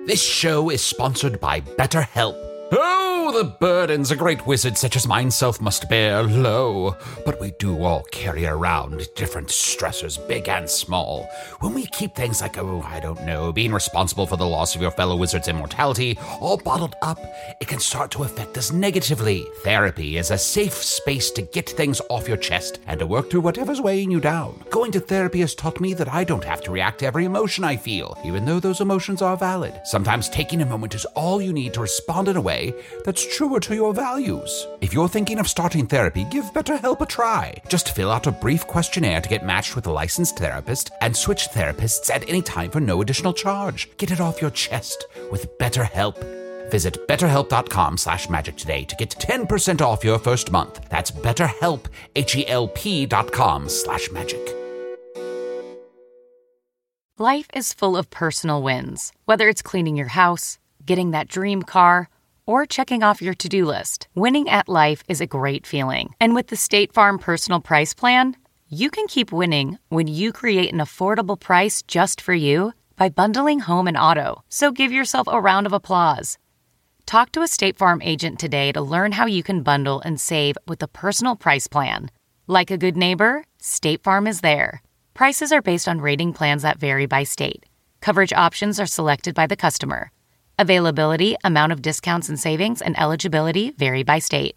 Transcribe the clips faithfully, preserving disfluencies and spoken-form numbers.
This show is sponsored by BetterHelp. Oh, the burdens a great wizard such as myself must bear, lo. But we do all carry around different stressors, big and small. When we keep things like, oh, I don't know, being responsible for the loss of your fellow wizard's immortality, all bottled up, it can start to affect us negatively. Therapy is a safe space to get things off your chest and to work through whatever's weighing you down. Going to therapy has taught me that I don't have to react to every emotion I feel, even though those emotions are valid. Sometimes taking a moment is all you need to respond in a way that's truer to your values. If you're thinking of starting therapy, give BetterHelp a try. Just fill out a brief questionnaire to get matched with a licensed therapist and switch therapists at any time for no additional charge. Get it off your chest with BetterHelp. Visit betterhelp.com slash magic today to get ten percent off your first month. That's betterhelp, H-E-L-P dot com slash magic. Life is full of personal wins, whether it's cleaning your house, getting that dream car, or checking off your to-do list. Winning at life is a great feeling. And with the State Farm Personal Price Plan, you can keep winning when you create an affordable price just for you by bundling home and auto. So give yourself a round of applause. Talk to a State Farm agent today to learn how you can bundle and save with the Personal Price Plan. Like a good neighbor, State Farm is there. Prices are based on rating plans that vary by state. Coverage options are selected by the customer. Availability, amount of discounts and savings, and eligibility vary by state.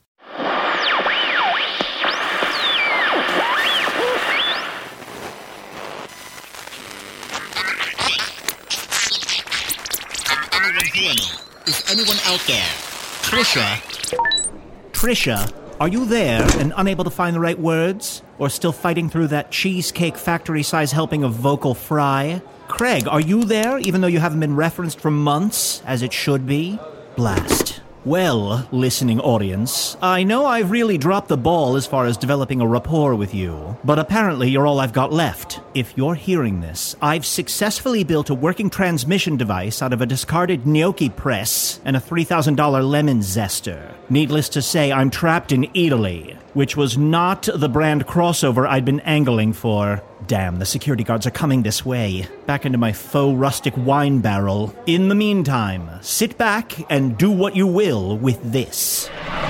Anyone hear me? Is anyone out there? Trisha? Trisha, are you there and unable to find the right words? Or still fighting through that Cheesecake Factory-size helping of vocal fry? Craig, are you there, even though you haven't been referenced for months, as it should be? Blast. Well, listening audience, I know I've really dropped the ball as far as developing a rapport with you, but apparently you're all I've got left. If you're hearing this, I've successfully built a working transmission device out of a discarded gnocchi press and a three thousand dollars lemon zester. Needless to say, I'm trapped in Italy, which was not the brand crossover I'd been angling for. Damn, the security guards are coming this way. Back into my faux rustic wine barrel. In the meantime, sit back and do what you will with this.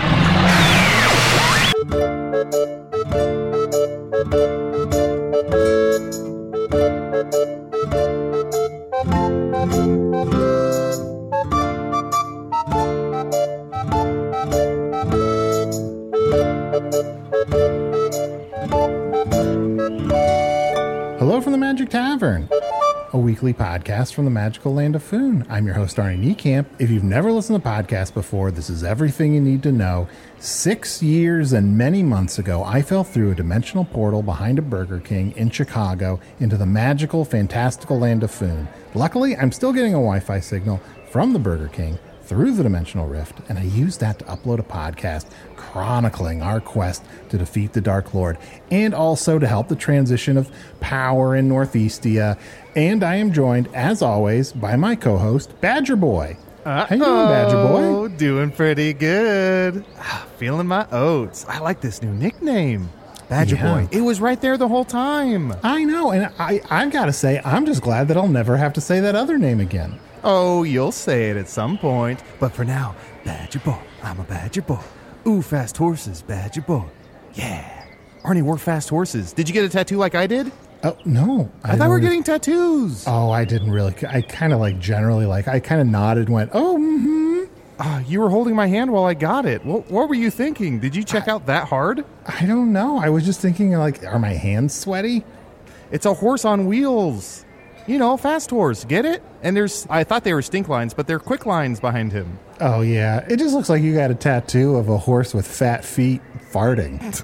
Hello from the Magic Tavern, a weekly podcast from the magical land of Foon. I'm your host, Arnie Niekamp. If you've never listened to the podcast before, this is everything you need to know. Six years and many months ago, I fell through a dimensional portal behind a Burger King in Chicago into the magical, fantastical land of Foon. Luckily, I'm still getting a Wi-Fi signal from the Burger King through the Dimensional Rift, and I used that to upload a podcast chronicling our quest to defeat the Dark Lord, and also to help the transition of power in Northeastia. And I am joined, as always, by my co-host, Badger Boy. Uh-oh. How you doing, Badger Boy? Doing pretty good. Feeling my oats. I like this new nickname. Badger Yeah. Boy. It was right there the whole time. I know, and I, I've got to say, I'm just glad that I'll never have to say that other name again. Oh, you'll say it at some point. But for now, Badger Boy. I'm a Badger Boy. Ooh, fast horses, Badger Boy. Yeah. Arnie, we're fast horses. Did you get a tattoo like I did? Oh, no. I, I thought we were getting tattoos. Oh, I didn't really. I kind of like generally like, I kind of nodded and went, oh, mm-hmm. Uh, you were holding my hand while I got it. What, what were you thinking? Did you check I, out that hard? I don't know. I was just thinking, like, are my hands sweaty? It's a horse on wheels. You know, fast horse. Get it? And there's, I thought they were stink lines, but they're quick lines behind him. Oh, yeah. It just looks like you got a tattoo of a horse with fat feet farting.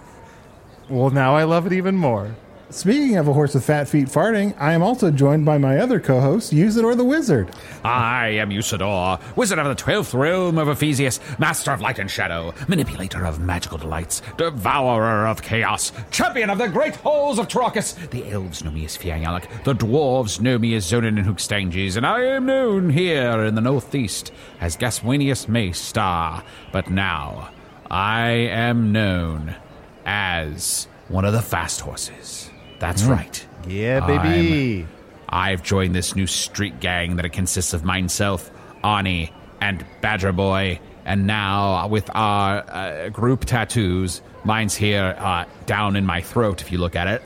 Well, now I love it even more. Speaking of a horse with fat feet farting, I am also joined by my other co-host, Usador the Wizard. I am Usador, wizard of the twelfth realm of Ephesius, master of light and shadow, manipulator of magical delights, devourer of chaos, champion of the great halls of Trachis. The elves know me as Fiangyalak, the dwarves know me as Zonin and Hookstanges, and I am known here in the northeast as Gaswanius Maystar. But now, I am known as one of the fast horses. That's mm. right. Yeah, baby. I've joined this new street gang that consists of myself, Arnie, and Badger Boy, and now with our uh, group tattoos, mine's here uh, down in my throat, if you look at it.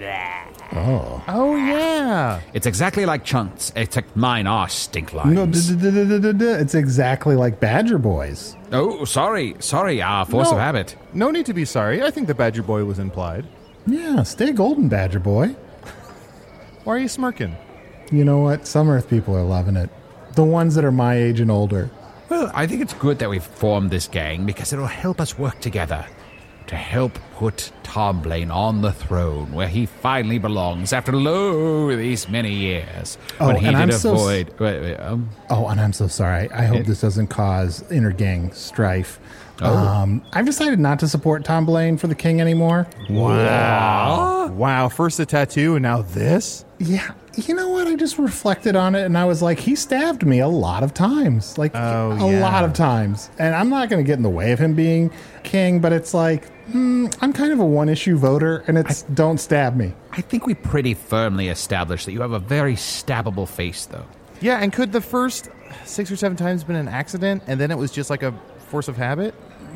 Oh. Oh, yeah. It's exactly like Chunk's, except mine are stink lines. No, d- d- d- d- d- d- it's exactly like Badger Boy's. Oh, sorry, sorry, uh, force No. of habit. No need to be sorry. I think the Badger Boy was implied. Yeah, stay golden, Badger Boy. Why are you smirking? You know what? Some Earth people are loving it. The ones that are my age and older. Well, I think it's good that we've formed this gang because it'll help us work together to help put Tom Blaine on the throne where he finally belongs after lo these many years. Oh, when he and did I'm so s- avoid. wait, wait, um, Oh, and I'm so sorry. I hope It- this doesn't cause inter-gang strife. Oh. Um, I've decided not to support Tom Blaine for the king anymore. Wow. Wow, first the tattoo and now this? Yeah, you know what? I just reflected on it and I was like, he stabbed me a lot of times. Like, Oh, a yeah. lot of times. And I'm not going to get in the way of him being king, but it's like, hmm, I'm kind of a one-issue voter, and it's don't stab me. I think we pretty firmly established that you have a very stabbable face, though. Yeah, and could the first six or seven times been an accident and then it was just like a force of habit?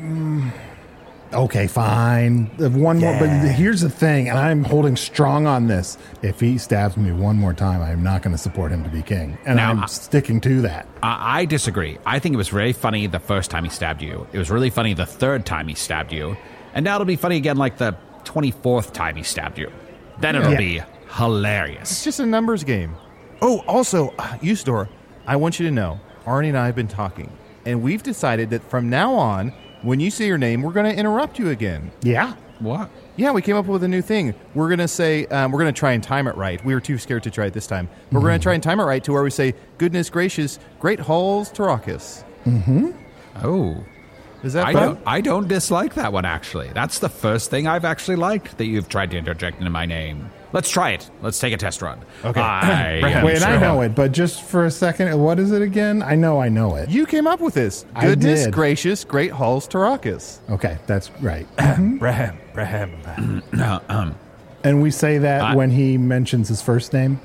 Okay, fine. The One more, but here's the thing, and I'm holding strong on this. If he stabs me one more time, I'm not going to support him to be king, and Now, I'm I- sticking to that. I, I disagree. I think it was very funny the first time he stabbed you. It was really funny the third time he stabbed you. And now it'll be funny again like the twenty-fourth time he stabbed you. Then it'll Yeah. be hilarious. It's just a numbers game. Oh, also, uh, Usador, I want you to know, Arnie and I have been talking, and we've decided that from now on, when you say your name, we're going to interrupt you again. Yeah. What? Yeah, we came up with a new thing. We're going to say, um, we're going to try and time it right. We were too scared to try it this time. But we're going to try and time it right to where we say, goodness gracious, great halls, Tarakis. Oh. Is that I fun? don't, I don't dislike that one, actually. That's the first thing I've actually liked that you've tried to interject into my name. Let's try it. Let's take a test run. Okay. I am Wait, and I sure- know it, but just for a second, what is it again? I know I know it. You came up with this. I Goodness did. gracious, great halls, Tarakis. Okay, that's right. Braham, Braham. And we say that I- when he mentions his first name.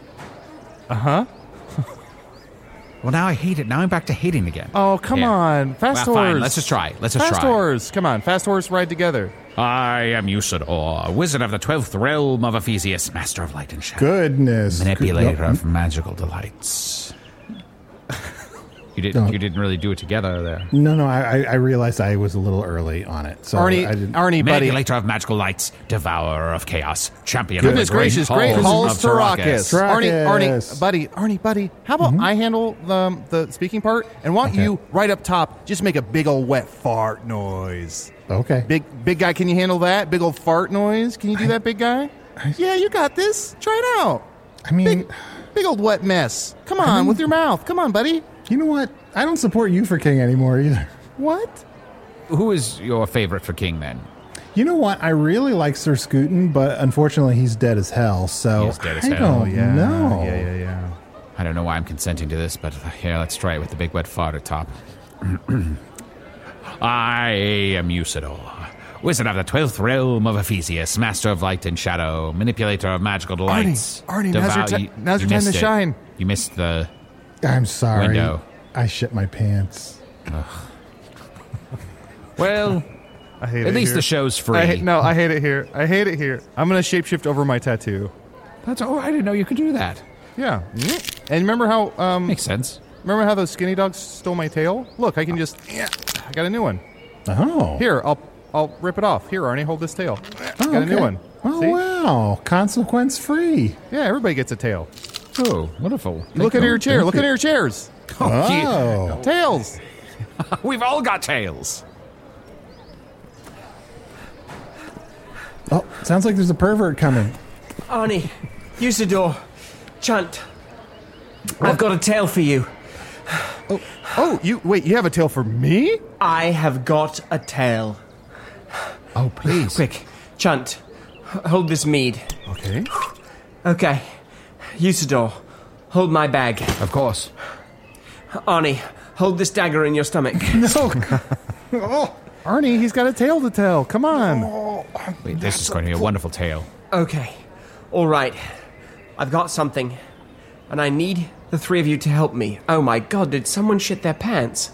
Well, now I hate it. Now I'm back to hating again. Oh, come Yeah. on. Fast Well, horse. fine. Let's just try. Let's just Fast try. horse. Come on. Fast horse ride together. I am Usador, wizard of the twelfth realm of Ephesius, master of light and shadow, Goodness. manipulator Good- of magical delights. You didn't. Don't- You didn't really do it together there. No, no, I, I- I realized I was a little early on it. So Arnie, I didn't. Arnie, buddy. Manipulator of magical lights, devourer of chaos, champion Goodness of the great gracious, great halls halls, of Tarakis. Tarakis. Arnie, Arnie, Tarakis. buddy, Arnie, buddy. How about I handle the, the speaking part, and why don't Okay. you, right up top, just make a big old wet fart noise. Okay. Big big guy, can you handle that? Big old fart noise? Can you do that, big guy? Yeah, you got this. Try it out. I mean, Big, big old wet mess. Come on, with your mouth. Come on, buddy. you know what? I don't support you for king anymore either. What? Who is your favorite for king then? You know what? I really like Sir Scootin, but unfortunately he's dead as hell, so He's dead as I hell. don't know. Yeah, yeah, yeah. I don't know why I'm consenting to this, but here, let's try it with the big wet fart at top. I am Usador, wizard of the twelfth realm of Ephesius, master of light and shadow, manipulator of magical delights. Arnie, now's your Devour- ti- you- now's you your time missed to it. shine. You missed the... I'm sorry. Window. I shit my pants. Well, I hate at it least here. the show's free. I hate, no, I hate it here. I hate it here. I'm going to shapeshift over my tattoo. That's, oh, I didn't know you could do that. Yeah. And remember how um Makes sense. remember how those skinny dogs stole my tail? Look, I can just yeah, I got a new one. Oh. Here, I'll I'll rip it off. Here, Arnie, hold this tail. Oh, got a new okay. one. Oh, See? wow. Consequence free. Yeah, everybody gets a tail. Oh, wonderful. Look under your chair. Look under your chairs. Oh. Tails. We've all got tails. Oh, sounds like there's a pervert coming. Arnie, Usador, Chunt, I've got a tale for you. Oh, you wait, you have a tail for me? I have got a tale. Oh, please. Quick, Chunt, h- hold this mead. Okay. Okay, Usador, hold my bag. Of course. Arnie, hold this dagger in your stomach. Arnie, he's got a tale to tell. Come on. Wait, this is going to be a wonderful tale. Okay, all right. I've got something. And I need the three of you to help me. Oh my god, did someone shit their pants?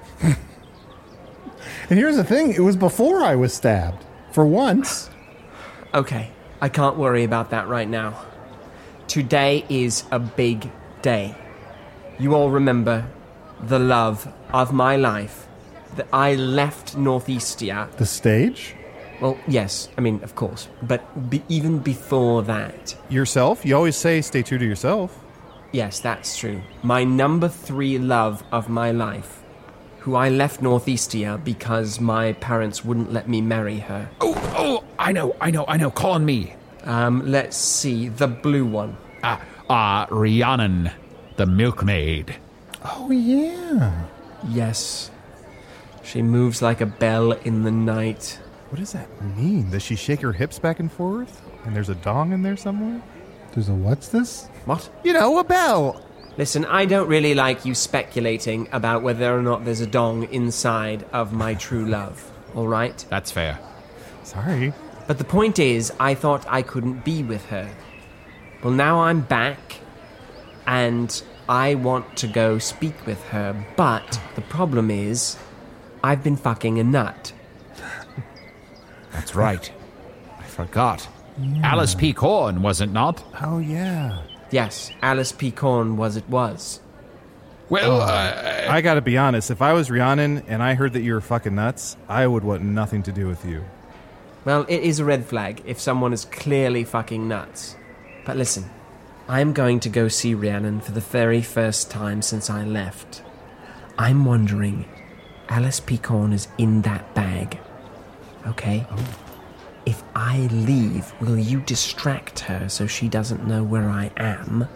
And here's the thing, it was before I was stabbed. For once. Okay, I can't worry about that right now. Today is a big day. You all remember the love of my life, that I left Northeastia. The stage? Well, yes, I mean, of course. But be- even before that... Yourself? You always say stay true to yourself. Yes, that's true. My number three love of my life, who I left Northeastia because my parents wouldn't let me marry her. Oh, oh, I know, I know, I know. Call on me. Um, let's see, the blue one. Ah, uh, uh, Rhiannon, the milkmaid. Oh, yeah. Yes. She moves like a bell in the night. What does that mean? Does she shake her hips back and forth? And there's a dong in there somewhere? There's a what's this? What? You know, a bell. Listen, I don't really like you speculating about whether or not there's a dong inside of my true love, all right? That's fair. Sorry. But the point is, I thought I couldn't be with her. Well, now I'm back, and I want to go speak with her, but the problem is, I've been fucking a nut. That's right. I forgot. Yeah. Alice P. Corn, was it not? Oh, yeah. Yes, Alice P. Corn was it was. Well, uh, uh, I gotta be honest. If I was Rhiannon and I heard that you were fucking nuts, I would want nothing to do with you. Well, it is a red flag if someone is clearly fucking nuts. But listen, I'm going to go see Rhiannon for the very first time since I left. I'm wondering, Alice P. Corn is in that bag, okay? Oh. If I leave, will you distract her so she doesn't know where I am?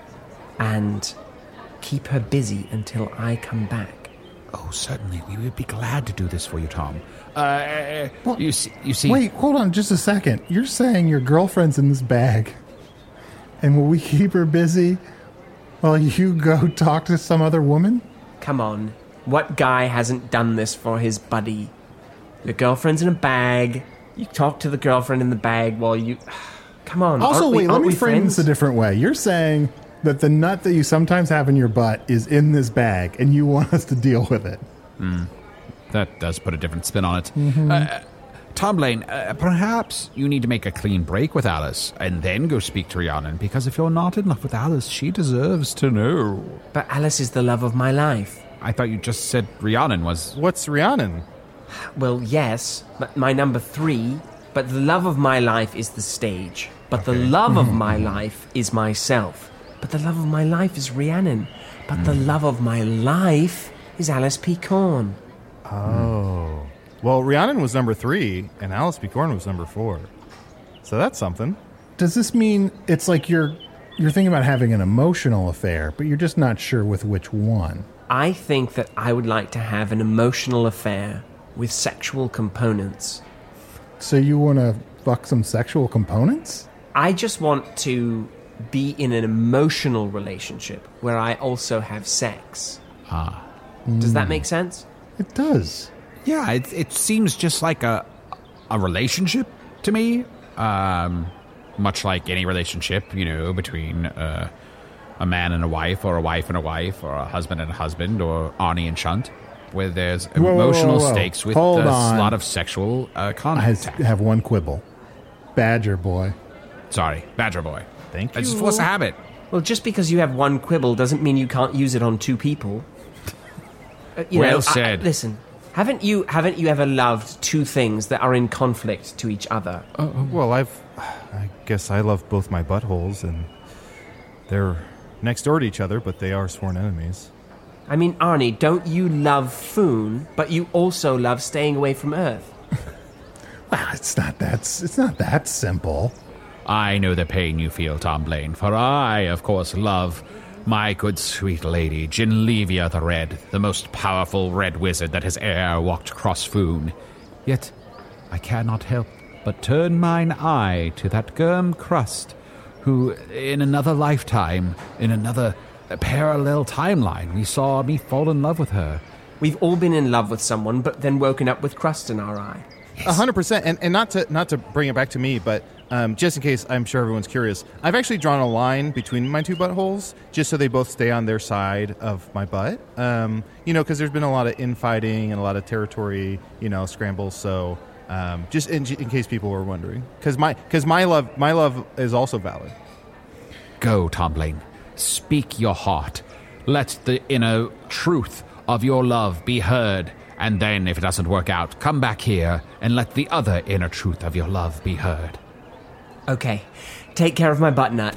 And keep her busy until I come back? Oh, certainly. We would be glad to do this for you, Tom. Uh, well, you see, you see... Wait, hold on just a second. You're saying your girlfriend's in this bag, and will we keep her busy while you go talk to some other woman? Come on. What guy hasn't done this for his buddy? Your girlfriend's in a bag... You talk to the girlfriend in the bag while you... Come on. Also, aren't wait, we, let aren't me we frame friends? this a different way. You're saying that the nut that you sometimes have in your butt is in this bag, and you want us to deal with it. Mm. That does put a different spin on it. Mm-hmm. Uh, Tom Blaine, uh, perhaps you need to make a clean break with Alice, and then go speak to Rhiannon, because if you're not in love with Alice, she deserves to know. But Alice is the love of my life. I thought you just said Rhiannon was... What's Rhiannon? Well, yes, but my number three, but the love of my life is the stage. But okay. The love of my life is myself. But the love of my life is Rhiannon. But mm. the love of my life is Alice P. Corn. Oh. Well, Rhiannon was number three, and Alice P. Corn was number four. So that's something. Does this mean it's like you're you're thinking about having an emotional affair, but you're just not sure with which one? I think that I would like to have an emotional affair with sexual components. So you want to fuck some sexual components? I just want to be in an emotional relationship where I also have sex. Ah. Does mm. that make sense? It does. Yeah, it, it seems just like a a relationship to me. Um, much like any relationship, you know, between uh, a man and a wife, or a wife and a wife, or a husband and a husband, or Arnie and Shunt, where there's whoa, emotional whoa, whoa. stakes with Hold a on. lot of sexual uh, contact. I have one quibble. Badger boy. Sorry, Badger boy. Thank you. It's just force a habit. Well, just because you have one quibble doesn't mean you can't use it on two people. Uh, you well know, said. I, listen, haven't you haven't you ever loved two things that are in conflict to each other? Uh, well, I've... I guess I love both my buttholes, and they're next door to each other, but they are sworn enemies. I mean, Arnie, don't you love Foon, but you also love staying away from Earth? Well, it's not that, it's not that simple. I know the pain you feel, Tom Blaine, for I, of course, love my good sweet lady, Ginlevia the Red, the most powerful red wizard that has e'er walked across Foon. Yet I cannot help but turn mine eye to that Germ Crust, who, in another lifetime, in another parallel timeline, we saw me fall in love with her. We've all been in love with someone, but then woken up with crust in our eye. A hundred percent, and and not to not to bring it back to me, but um, just in case, I'm sure everyone's curious, I've actually drawn a line between my two buttholes just so they both stay on their side of my butt. Um, you know, because there's been a lot of infighting and a lot of territory, you know, scrambles. So um, just in, in case people were wondering, because my because my love my love is also valid. Go, Tomblaine. Speak your heart. Let the inner truth of your love be heard. And then, if it doesn't work out, come back here and let the other inner truth of your love be heard. Okay. Take care of my butt nut.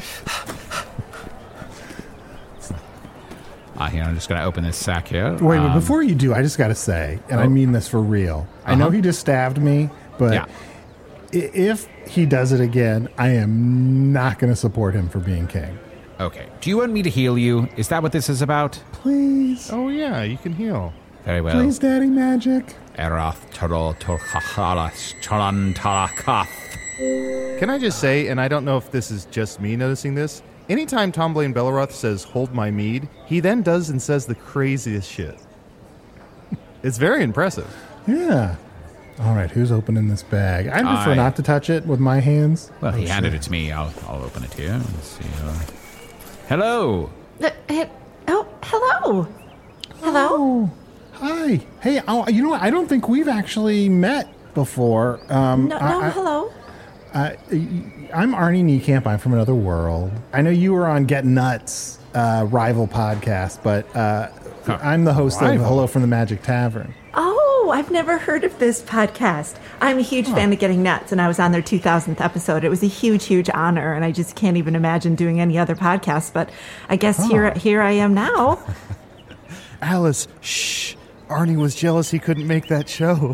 Uh, here, I'm just going to open this sack here. Wait, Um, but before you do, I just got to say, and I Oh. mean this for real. I know Uh-huh. he just stabbed me, but Yeah. i- if he does it again, I am not going to support him for being king. Okay. Do you want me to heal you? Is that what this is about? Please. Oh yeah, you can heal. Very well. Please, Daddy Magic. Erath Toro Torchachalas Charan Tarakath. Can I just say, and I don't know if this is just me noticing this, anytime Tomblaine Belleroth says, hold my mead, he then does and says the craziest shit. It's very impressive. Yeah. All right, who's opening this bag? I prefer I- not to touch it with my hands. Well, he Oh, handed shit. it to me. I'll, I'll open it here. Let's see. Uh, hello. Uh, uh, oh, hello. Hello. Oh, hi. Hey, oh, you know what? I don't think we've actually met before. Um, No, I- no, I- hello. Uh, I'm Arnie Niekamp. I'm from another world. I know you were on Get Nuts, uh, rival podcast, but uh, Huh. I'm the host Rival? of Hello from the Magic Tavern. Oh, I've never heard of this podcast. I'm a huge fan of Getting Nuts, and I was on their two thousandth episode. It was a huge, huge honor, and I just can't even imagine doing any other podcast. But I guess here, here I am now. Alice, shh. Arnie was jealous he couldn't make that show.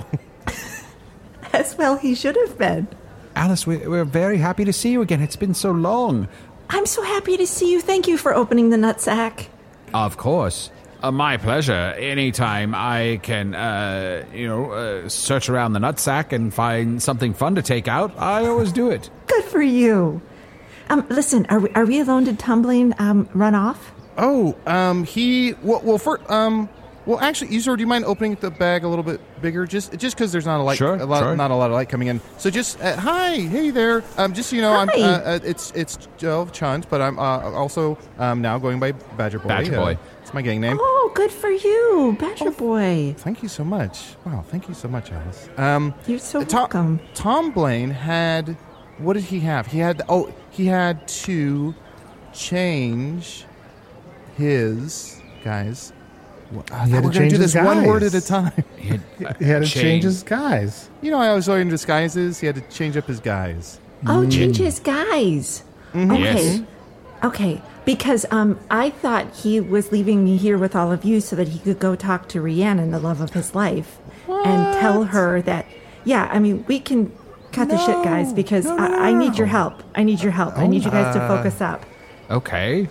As well, he should have been. Alice, we're, we're very happy to see you again. It's been so long. I'm so happy to see you. Thank you for opening the nutsack. Of course. Uh, my pleasure. Anytime I can, uh, you know, uh, search around the nutsack and find something fun to take out, I always do it. Good for you. Um, listen, are we, are we alone? Did Tumbling um, run off? Oh, um, he, well, well for, um, well, actually, Isor, do you mind opening the bag a little bit bigger? Just, just because there's not a light, Sure, a lot, sure. not a lot of light coming in. So just, uh, hi, hey there. Um, just so you know, I'm, Hi. uh, uh, it's, it's Joe Chunt, but I'm uh, also um now going by Badger Boy. Badger Uh, Boy. it's my gang name. Oh, good for you, Badger Boy. Thank you so much. Wow, thank you so much, Alice. Um, You're so Tom, welcome. Tom Blaine had, what did he have? He had, oh, he had to change his, guys. Uh, He had to we're gonna change do his this one guys. word at a time. He had, He had to changed- change his guys. You know, I always learn disguises. He had to change up his guys. Oh, change his guys. Okay. Yes. Okay. Because um, I thought he was leaving me here with all of you so that he could go talk to Rhiannon, the love of his life, and tell her that, yeah, I mean, we can cut the shit, guys, because No, no, no, I, I need no. your help. I need your help. I need you guys to focus up. Okay.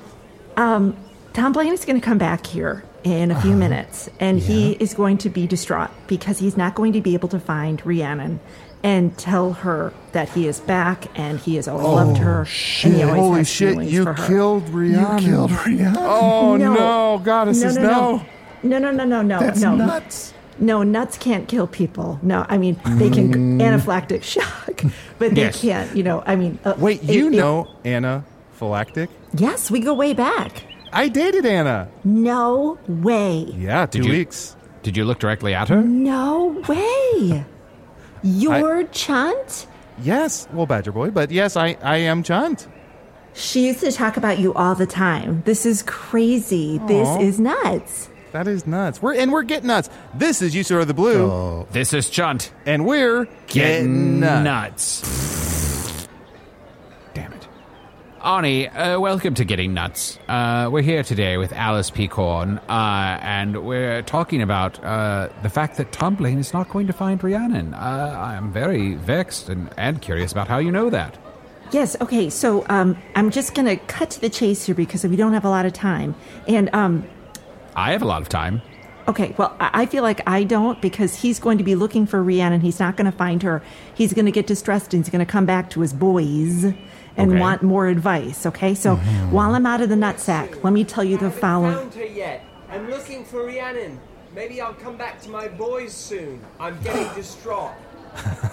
Tom Blaine is going to come back here in a few minutes, and he is going to be distraught because he's not going to be able to find Rhiannon and tell her that he is back and he has always loved her. And he always Holy has shit, feelings you for her. killed Rhiannon. You killed Rhiannon. Oh, no. Goddesses, no, no. no, no, no, no, no, no, That's no. nuts. No, nuts can't kill people. No, I mean they can anaphylactic shock, but they Yes. can't. You know, I mean. Uh, Wait, it- you it- know Anna Phylactic? Yes, we go way back. I dated Anna. No way. Yeah, two you- weeks. Did you look directly at her? No way. You're Chunt? Yes, well, Badger Boy, but yes, I, I am Chunt. She used to talk about you all the time. This is crazy. This Aw. is nuts. That is nuts. We're and we're getting nuts. This is Usador the Blue, Oh, This is Chunt. and we're Getting getting nuts. nuts. Damn it. Arnie, uh, welcome to Getting Nuts. Uh, we're here today with Alice Peacorn, uh, and we're talking about uh, the fact that Tom Blaine is not going to find Rhiannon. Uh, I'm very vexed and, and curious about how you know that. Yes, okay, so um, I'm just going to cut to the chase here because we don't have a lot of time. And, um, I have a lot of time. okay, well, I I feel like I don't because he's going to be looking for Rhiannon. He's not going to find her. He's going to get distressed and he's going to come back to his boys and Okay. want more advice, okay? So while I'm out of the nutsack, let me tell you the following. Found her yet. I'm looking for Rhiannon. Maybe I'll come back to my boys soon. I'm getting distraught.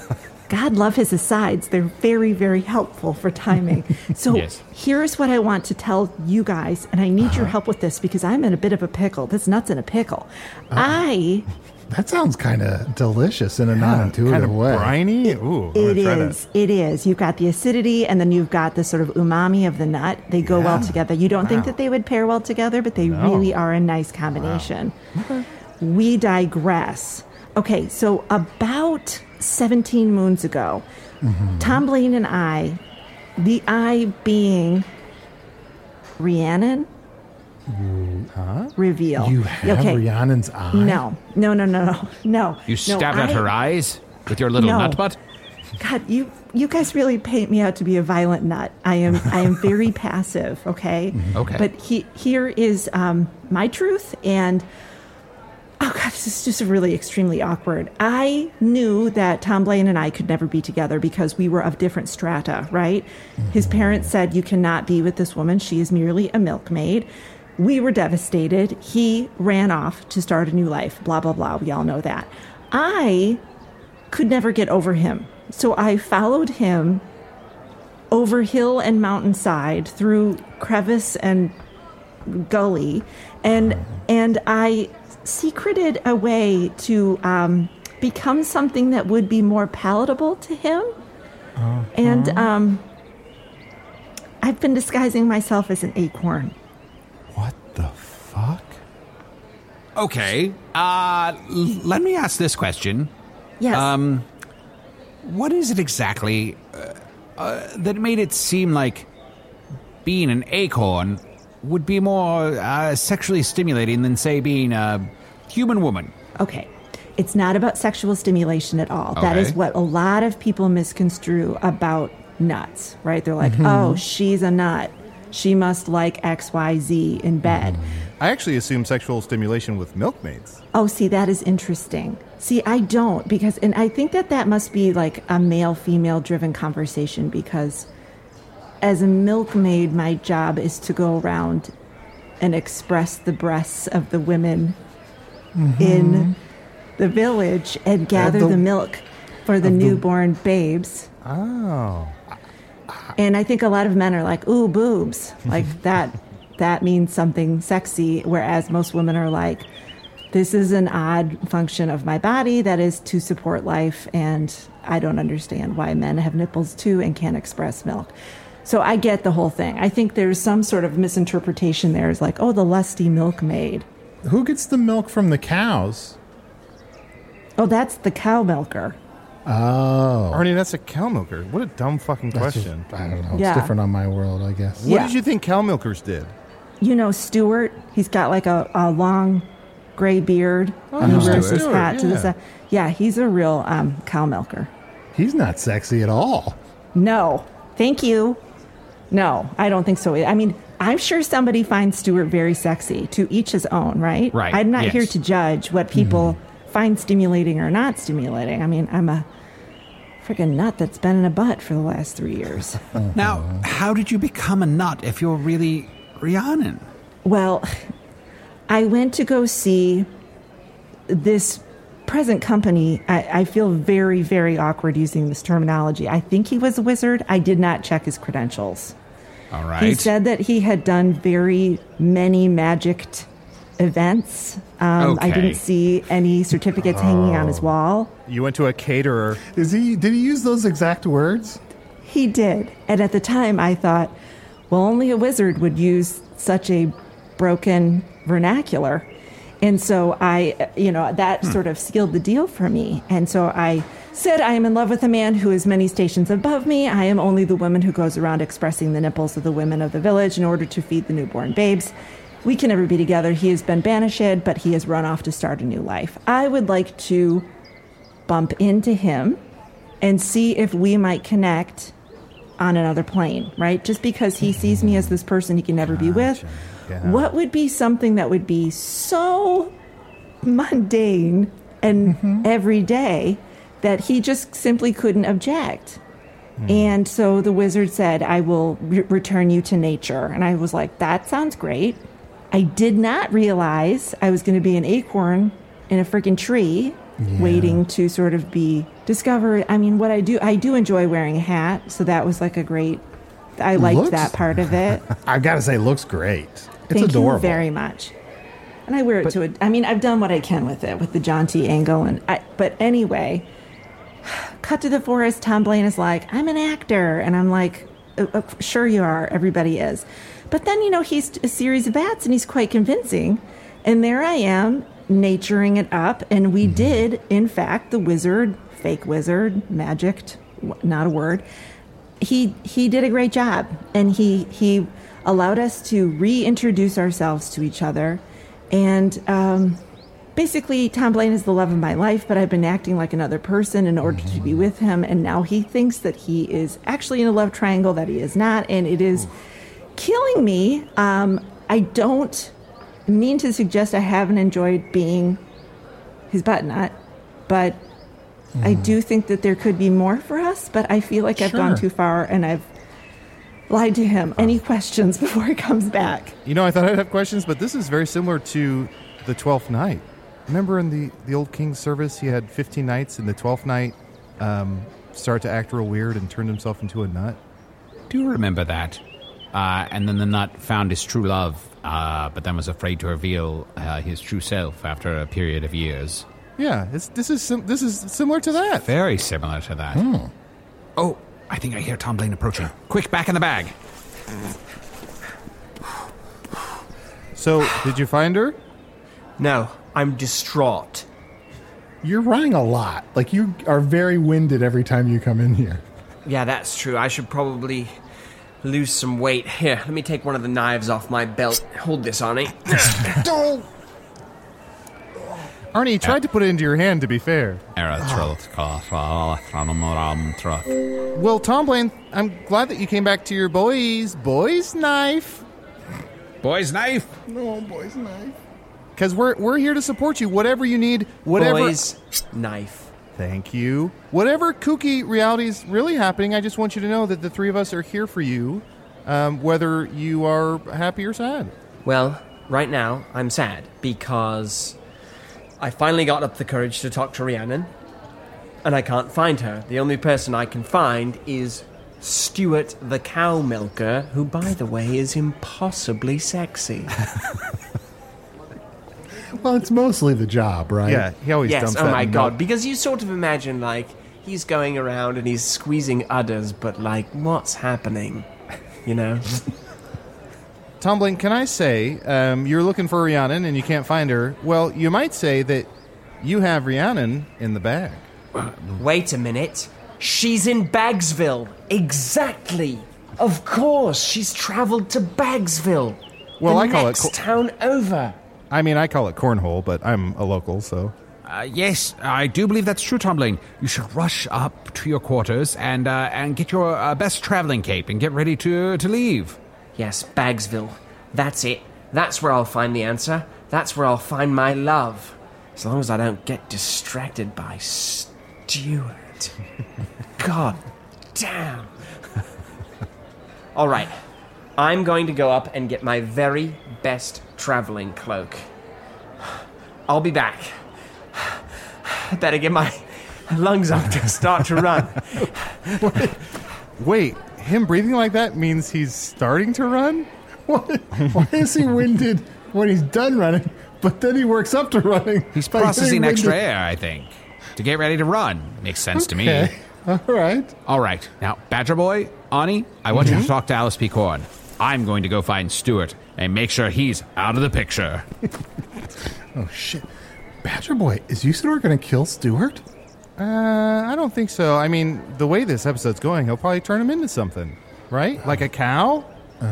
God love his asides. They're very, very helpful for timing. So Yes. here's what I want to tell you guys, and I need your help with this because I'm in a bit of a pickle. This nut's in a pickle. I... That sounds kind of delicious in a non-intuitive kind of way. briny. Ooh, I'm It gonna try is. It is. You've got the acidity, and then you've got the sort of umami of the nut. They go well Yeah. together. You don't think that they would pair well together, but they No. really are a nice combination. We digress. Okay, so about seventeen moons ago, Tom Blaine and I, the I being Rhiannon, reveal. You have okay. Rhiannon's eye? No, no, no, no, no, no. You No, stabbed at I- her eyes with your little No. nut butt? God, you you guys really paint me out to be a violent nut. I am I am very passive, okay? Okay. But he, here is um, my truth, and oh God, this is just really extremely awkward. I knew that Tom Blaine and I could never be together because we were of different strata, right? His parents said, you cannot be with this woman. She is merely a milkmaid. We were devastated. He ran off to start a new life, blah, blah, blah. We all know that. I could never get over him. So I followed him over hill and mountainside, through crevice and gully, and and I secreted a way to um, become something that would be more palatable to him. Uh-huh. And um, I've been disguising myself as an acorn. What the fuck? Okay. Uh, l- let me ask this question. Yes. Um, what is it exactly uh, uh, that made it seem like being an acorn would be more uh, sexually stimulating than, say, being a human woman? Okay. It's not about sexual stimulation at all. That Okay. is what a lot of people misconstrue about nuts, right? They're like, oh, she's a nut. She must like X Y Z in bed. I actually assume sexual stimulation with milkmaids. Oh, see, that is interesting. See, I don't, because, and I think that that must be like a male-female driven conversation, because as a milkmaid, my job is to go around and express the breasts of the women in the village and gather the- the, milk for the newborn babes. Oh. And I think a lot of men are like, ooh, boobs. Like that, that means something sexy. Whereas most women are like, this is an odd function of my body that is to support life. And I don't understand why men have nipples too and can't express milk. So I get the whole thing. I think there's some sort of misinterpretation there. It's like, oh, the lusty milkmaid. Who gets the milk from the cows? Oh, that's the cow milker. Oh. Arnie, that's a cow milker. What a dumb fucking That's just- question. I don't know. It's Yeah. different on my world, I guess. What Yeah. did you think cow milkers did? You know Stuart? He's got like a, a long gray beard. Oh, and he I know wears his Stuart, hat to the yeah. side. Yeah, he's a real um, cow milker. He's not sexy at all. No, thank you. No, I don't think so. I mean, I'm sure somebody finds Stuart very sexy. To each his own, right? Right, I'm not yes. here to judge what people find stimulating or not stimulating. I mean, I'm a freaking nut that's been in a butt for the last three years. Now, how did you become a nut if you're really Rhiannon? Well, I went to go see this present company. I, I feel very, very awkward using this terminology. I think he was a wizard. I did not check his credentials. All right. He said that he had done very many magicked events. Um, I Okay. didn't see any certificates hanging on his wall. You went to a caterer. Is he? Did he use those exact words? He did. And at the time, I thought, well, only a wizard would use such a broken vernacular. And so I, you know, that sort of sealed the deal for me. And so I said, I am in love with a man who is many stations above me. I am only the woman who goes around expressing the nipples of the women of the village in order to feed the newborn babes. We can never be together. He has been banished, but he has run off to start a new life. I would like to bump into him and see if we might connect on another plane, right? Just because he sees me as this person he can never be with. Yeah. What would be something that would be so mundane and everyday that he just simply couldn't object? And so the wizard said, I will re- return you to nature. And I was like, that sounds great. I did not realize I was going to be an acorn in a freaking tree waiting to sort of be discovered. I mean, what I do, I do enjoy wearing a hat, so that was like a great, I liked Looks- that part of it. I gotta say, it looks great. It's Thank adorable. you very much. And I wear it to a, I mean, I've done what I can with it, with the jaunty angle. and I, But anyway, cut to the forest, Tom Blaine is like, I'm an actor. And I'm like, uh, uh, sure you are, everybody is. But then, you know, he's a series of bats and he's quite convincing. And there I am, naturing it up. And we mm-hmm. did, in fact, the wizard, fake wizard, magicked, not a word. He he did a great job. And he he allowed us to reintroduce ourselves to each other. And um, basically, Tom Blaine is the love of my life, but I've been acting like another person in order to be with him. And now he thinks that he is actually in a love triangle that he is not. And it is killing me. Um, I don't mean to suggest I haven't enjoyed being his butt nut, but mm. I do think that there could be more for us. But I feel like I've Sure. gone too far and I've lied to him. Any questions before he comes back? You know, I thought I'd have questions, but this is very similar to the Twelfth Night. Remember in the, the old King's service, he had fifteen nights, and the Twelfth Night um, started to act real weird and turned himself into a nut? Do remember that. Uh, and then the nut found his true love, uh, but then was afraid to reveal uh, his true self after a period of years. Yeah, it's, this is sim- this is similar to that. Very similar to that. Hmm. Oh, I think I hear Tom Blaine approaching. Quick, back in the bag. So, did you find her? No, I'm distraught. You're running a lot. Like, you are very winded every time you come in here. Yeah, that's true. I should probably lose some weight. Here, let me take one of the knives off my belt. Hold this, Arnie. Don't. Arnie, you tried to put it into your hand, to be fair. Well, Tom Blaine, I'm glad that you came back to your boys' boys' knife. Boy's knife. No, boy's knife. Because we're, we're here to support you. Whatever you need, whatever... Boys' knife. Thank you. Whatever kooky reality is really happening, I just want you to know that the three of us are here for you, um, whether you are happy or sad. Well, right now, I'm sad because I finally got up the courage to talk to Rhiannon, and I can't find her. The only person I can find is Stuart the cow milker, who, by the way, is impossibly sexy. Well, it's mostly the job, right? Yeah, he always Yes, dumps oh that my in god, milk. because you sort of imagine, like, he's going around and he's squeezing udders, but, like, what's happening? You know? Tom Blaine, can I say, um, you're looking for Rhiannon and you can't find her. Well, you might say that you have Rhiannon in the bag. Wait a minute. She's in Bagsville. Exactly. Of course, she's traveled to Bagsville. Well, the I call it next co- town over. I mean, I call it cornhole, but I'm a local, so... Uh, yes, I do believe that's true, Tom Blaine. You should rush up to your quarters and uh, and get your uh, best traveling cape and get ready to to leave. Yes, Bagsville. That's it. That's where I'll find the answer. That's where I'll find my love. As long as I don't get distracted by Stuart. God damn. All right. I'm going to go up and get my very best traveling cloak. I'll be back. I better get my lungs up to start to run. Wait, wait, him breathing like that means he's starting to run? What? Why is he winded when he's done running, but then he works up to running? He's by processing getting extra winded? air, I think, to get ready to run. Makes sense to me. Okay. All right. All right. Now, Badger Boy, Ani, I want you to talk to Alice P. Corn. I'm going to go find Stuart and make sure he's out of the picture. Oh, shit. Badger Boy, is Usador going to kill Stuart? Uh, I don't think so. I mean, the way this episode's going, he'll probably turn him into something, right? Like a cow?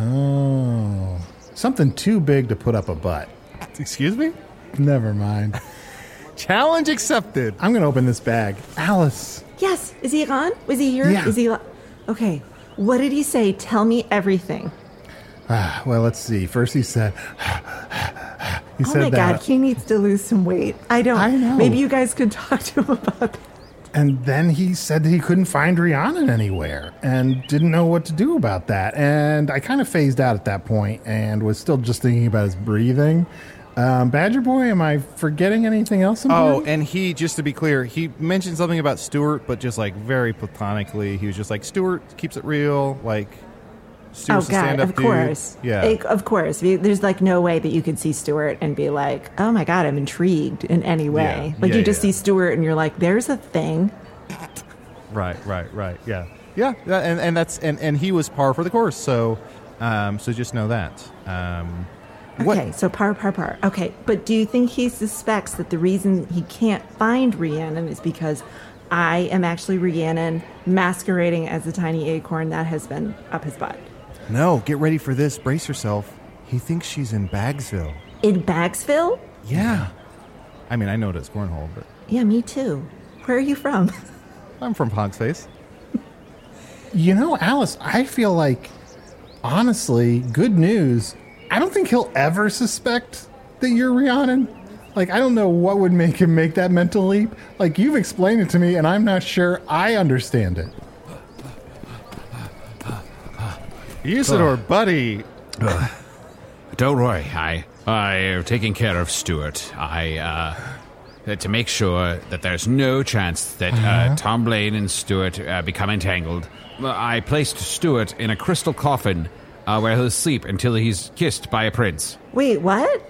Oh. Something too big to put up a butt. Excuse me? Never mind. Challenge accepted. I'm going to open this bag. Alice. Yes. Is he on? Was he here? Yeah. Is he? Li- okay. What did he say? Tell me everything. Ah, well, let's see. First he said... he Oh said my that, God, he needs to lose some weight. I don't. I know. Maybe you guys could talk to him about that. And then he said that he couldn't find Rhiannon anywhere and didn't know what to do about that. And I kind of phased out at that point and was still just thinking about his breathing. Um, Badger Boy, am I forgetting anything else important? Oh, and he, just to be clear, he mentioned something about Stuart, but just like very platonically. He was just like, Stuart keeps it real, like Stuart's oh, a God, stand-up of dude. course. Yeah. It- of course. There's like no way that you could see Stuart and be like, oh my God, I'm intrigued in any way. Yeah. Like Yeah, you just yeah. see Stuart and you're like, there's a thing. Right, right, right. Yeah. Yeah, yeah, and, and that's and, and he was par for the course, so um, so just know that. Um, what- Okay, so par, par, par. Okay, but do you think he suspects that the reason he can't find Rhiannon is because I am actually Rhiannon masquerading as a tiny acorn that has been up his butt? No, get ready for this. Brace yourself. He thinks she's in Bagsville. In Bagsville? Yeah. I mean, I know it as Cornhole, but Yeah, me too. Where are you from? I'm from Hogsface. You know, Alice, I feel like, honestly, good news. I don't think he'll ever suspect that you're Rhiannon. Like, I don't know what would make him make that mental leap. Like, you've explained it to me, and I'm not sure I understand it. Usador, buddy. Don't worry, I I am taking care of Stuart. I uh, to make sure that there's no chance that uh, Tom Blaine and Stuart uh, become entangled. I placed Stuart in a crystal coffin uh, where he'll sleep until he's kissed by a prince. Wait, what?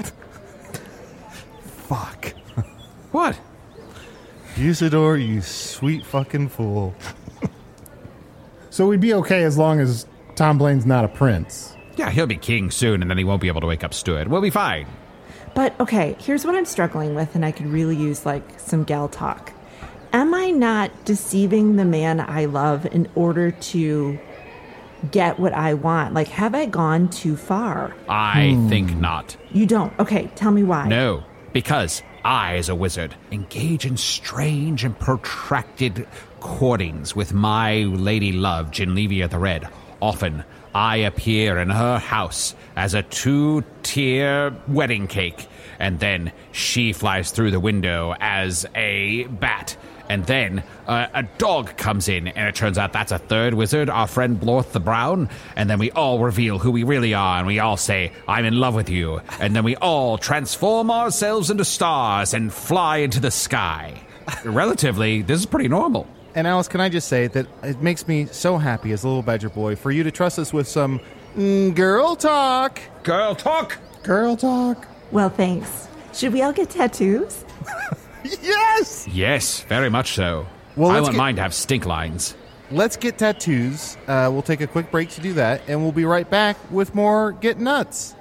Fuck. What? Usador, you sweet fucking fool. So we'd be okay as long as Tom Blaine's not a prince. Yeah, he'll be king soon, and then he won't be able to wake up Stuart. We'll be fine. But okay, here's what I'm struggling with, and I could really use like some gal talk. Am I not deceiving the man I love in order to get what I want? Like, have I gone too far? I think not. You don't. Okay, tell me why. No, because I, as a wizard, engage in strange and protracted courtings with my lady love, Genlevia the Red. Often, I appear in her house as a two-tier wedding cake, and then she flies through the window as a bat. And then uh, a dog comes in, and it turns out that's a third wizard, our friend Blorth the Brown. And then we all reveal who we really are, and we all say, I'm in love with you. And then we all transform ourselves into stars and fly into the sky. Relatively, this is pretty normal. And Alice, can I just say that it makes me so happy as a little Badger Boy for you to trust us with some mm, girl talk. Girl talk? Girl talk. Well, thanks. Should we all get tattoos? Yes! Yes, very much so. Well, I let's want get- mine to have stink lines. Let's get tattoos. Uh, we'll take a quick break to do that, and we'll be right back with more Get Nuts.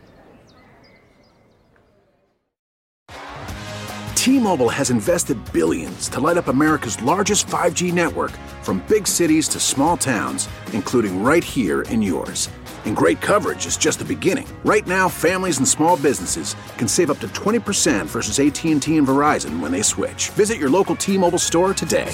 T-Mobile has invested billions to light up America's largest five G network, from big cities to small towns, including right here in yours. And great coverage is just the beginning. Right now, families and small businesses can save up to twenty percent versus A T and T and Verizon when they switch. Visit your local T-Mobile store today.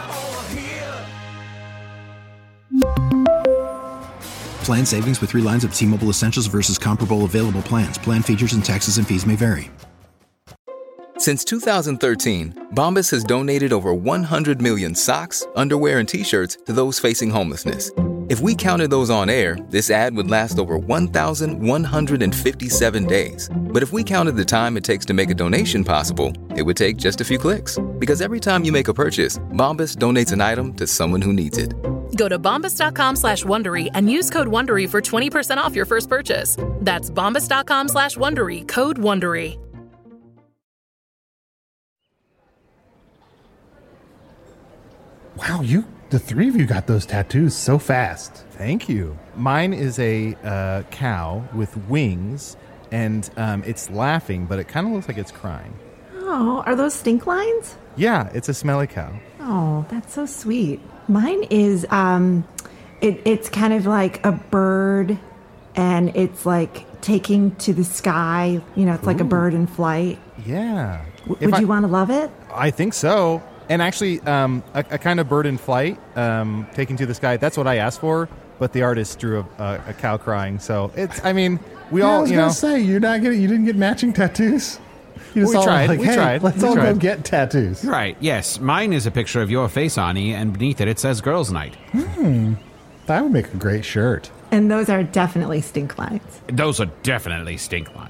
Plan savings with three lines of T-Mobile Essentials versus comparable available plans. Plan features and taxes and fees may vary. Since two thousand thirteen, Bombas has donated over one hundred million socks, underwear, and T-shirts to those facing homelessness. If we counted those on air, this ad would last over one thousand one hundred fifty-seven days. But if we counted the time it takes to make a donation possible, it would take just a few clicks. Because every time you make a purchase, Bombas donates an item to someone who needs it. Go to bombas.com slash Wondery and use code Wondery for twenty percent off your first purchase. That's bombas.com slash Wondery, code Wondery. Wow, you, the three of you got those tattoos so fast. Thank you. Mine is a uh, cow with wings, and um, it's laughing, but it kind of looks like it's crying. Oh, are those stink lines? Yeah, it's a smelly cow. Oh, that's so sweet. Mine is, um, it, it's kind of like a bird, and it's like taking to the sky. You know, it's like Ooh. a bird in flight. Yeah. W- If would I- you want to love it? I think so. And actually, um, a, a kind of bird in flight, um, taking to the sky, that's what I asked for, but the artist drew a, a, a cow crying. So it's, I mean, we Yeah, all, I was you gonna know. say, you're not getting, you didn't get matching tattoos? You We all tried, like, we hey, tried, let's we all go tried. get tattoos. Right, yes. Mine is a picture of your face, Ani, and beneath it, it says Girls' Night. Hmm. That would make a great shirt. And those are definitely stink lines. Those are definitely stink lines.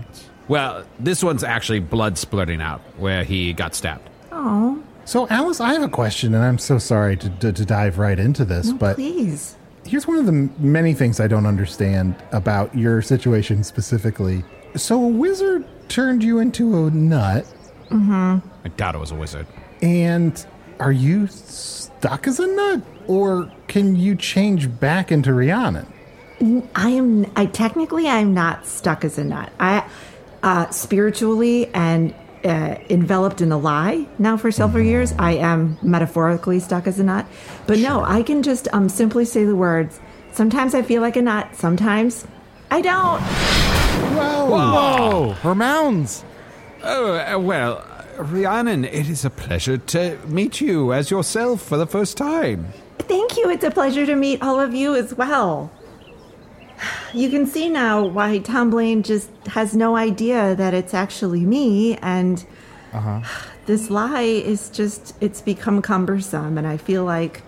Well, this one's actually blood splurting out where he got stabbed. Oh. So, Alice, I have a question, and I'm so sorry to, to, to dive right into this, No, but please. Here's one of the m- many things I don't understand about your situation specifically. So, a wizard turned you into a nut. Mm-hmm. I doubt it was a wizard. And are you stuck as a nut, or can you change back into Rhiannon? I am. I technically, I'm not stuck as a nut. I, uh, spiritually and uh, enveloped in a lie now for several years. I am metaphorically stuck as a nut. But no, I can just um simply say the words. Sometimes I feel like a nut. Sometimes I don't. Whoa! Whoa! Her mounds. Oh, uh, well, Rhiannon, it is a pleasure to meet you as yourself for the first time. Thank you. It's a pleasure to meet all of you as well. You can see now why Tom Blaine just has no idea that it's actually me, and uh-huh. this lie is just, it's become cumbersome, and I feel like,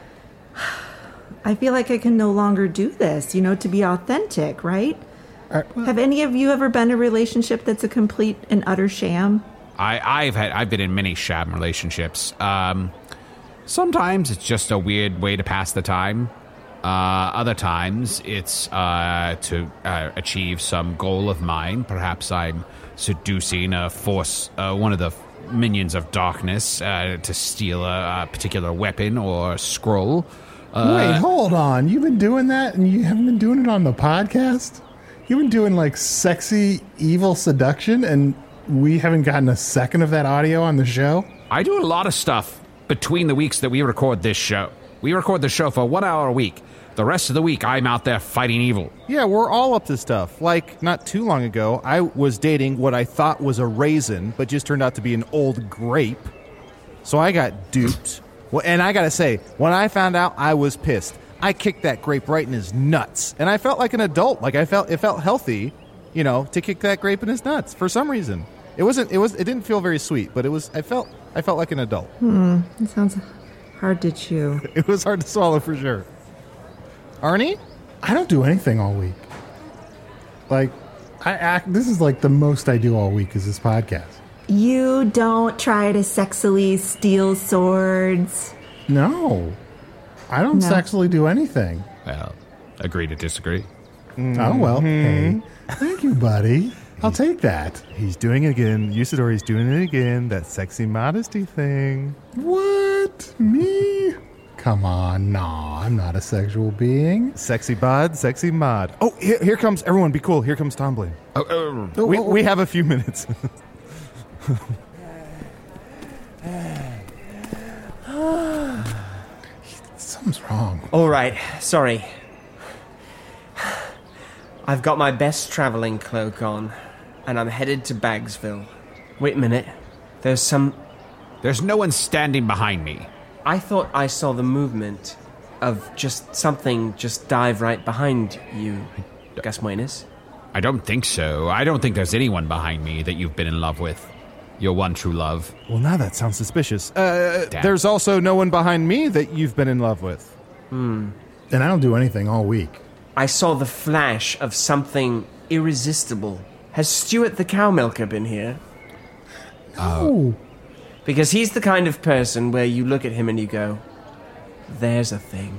I feel like I can no longer do this, you know, to be authentic, right? Uh, Have any of you ever been in a relationship that's a complete and utter sham? I, I've had I've been in many sham relationships. Um, sometimes it's just a weird way to pass the time. Uh, other times, it's uh, to uh, achieve some goal of mine. Perhaps I'm seducing a force, uh, one of the minions of darkness, uh, to steal a, a particular weapon or scroll. Uh, Wait, hold on. You've been doing that, and you haven't been doing it on the podcast? You've been doing, like, sexy, evil seduction, and we haven't gotten a second of that audio on the show? I do a lot of stuff between the weeks that we record this show. We record the show for one hour a week. The rest of the week, I'm out there fighting evil. Yeah, we're all up to stuff. Like, not too long ago, I was dating what I thought was a raisin, but just turned out to be an old grape. So I got duped. Well, and I gotta say, when I found out, I was pissed. I kicked that grape right in his nuts. And I felt like an adult. Like, I felt, it felt healthy, you know, to kick that grape in his nuts for some reason. It wasn't, it was, it didn't feel very sweet, but it was, I felt, I felt like an adult. Hmm, it sounds hard to chew. It was hard to swallow for sure. Arnie? I don't do anything all week. Like, I act, this is like the most I do all week is this podcast. You don't try to sexily steal swords. No. I don't No. sexually do anything. Well, agree to disagree. Mm-hmm. Oh, well, hey. Thank you, buddy. I'll take that. He's doing it again. Usadori's doing it again. That sexy modesty thing. What? Me? Come on, nah, I'm not a sexual being. Sexy bod, sexy mod. Oh, here, here comes, everyone be cool. Here comes Tom Blaine. Oh, oh, we, oh, we have a few minutes. Something's wrong. All right, sorry. I've got my best traveling cloak on, and I'm headed to Bagsville. Wait a minute. There's some... There's no one standing behind me. I thought I saw the movement of just something just dive right behind you, Gasmoenis. I don't think so. I don't think there's anyone behind me that you've been in love with. Your one true love. Well, now that sounds suspicious. Uh, there's also no one behind me that you've been in love with. Hmm. And I don't do anything all week. I saw the flash of something irresistible. Has Stuart the cow milker been here? No. Because he's the kind of person where you look at him and you go, there's a thing.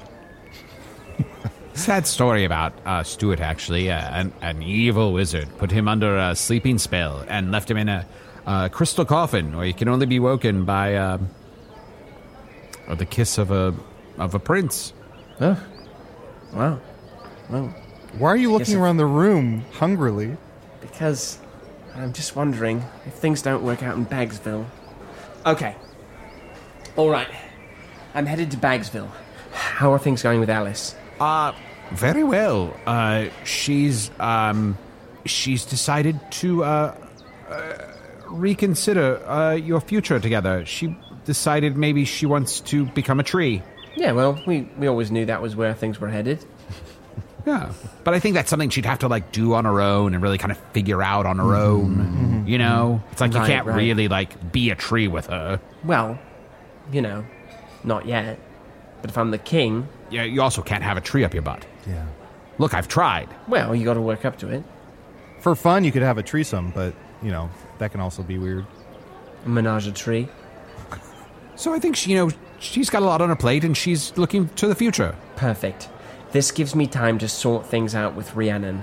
Sad story about uh, Stuart, actually. Uh, an, an evil wizard put him under a sleeping spell and left him in a uh, crystal coffin where he can only be woken by uh, the kiss of a of a prince. Oh. Wow. Well, why are you looking if, around the room hungrily? Because I'm just wondering if things don't work out in Bagsville. Okay. All right. I'm headed to Bagsville. How are things going with Alice? Uh, very well. Uh, she's, um, she's decided to, uh, uh reconsider, uh, your future together. She decided maybe she wants to become a tree. Yeah, well, we, we always knew that was where things were headed. Yeah, but I think that's something she'd have to, like, do on her own and really kind of figure out on her own, mm-hmm. you know? It's like right, you can't right. really, like, be a tree with her. Well, you know, not yet. But if I'm the king... Yeah, you also can't have a tree up your butt. Yeah. Look, I've tried. Well, you got to work up to it. For fun, you could have a threesome, but, you know, that can also be weird. A menage a tree. So I think, she, you know, she's got a lot on her plate and she's looking to the future. Perfect. This gives me time to sort things out with Rhiannon.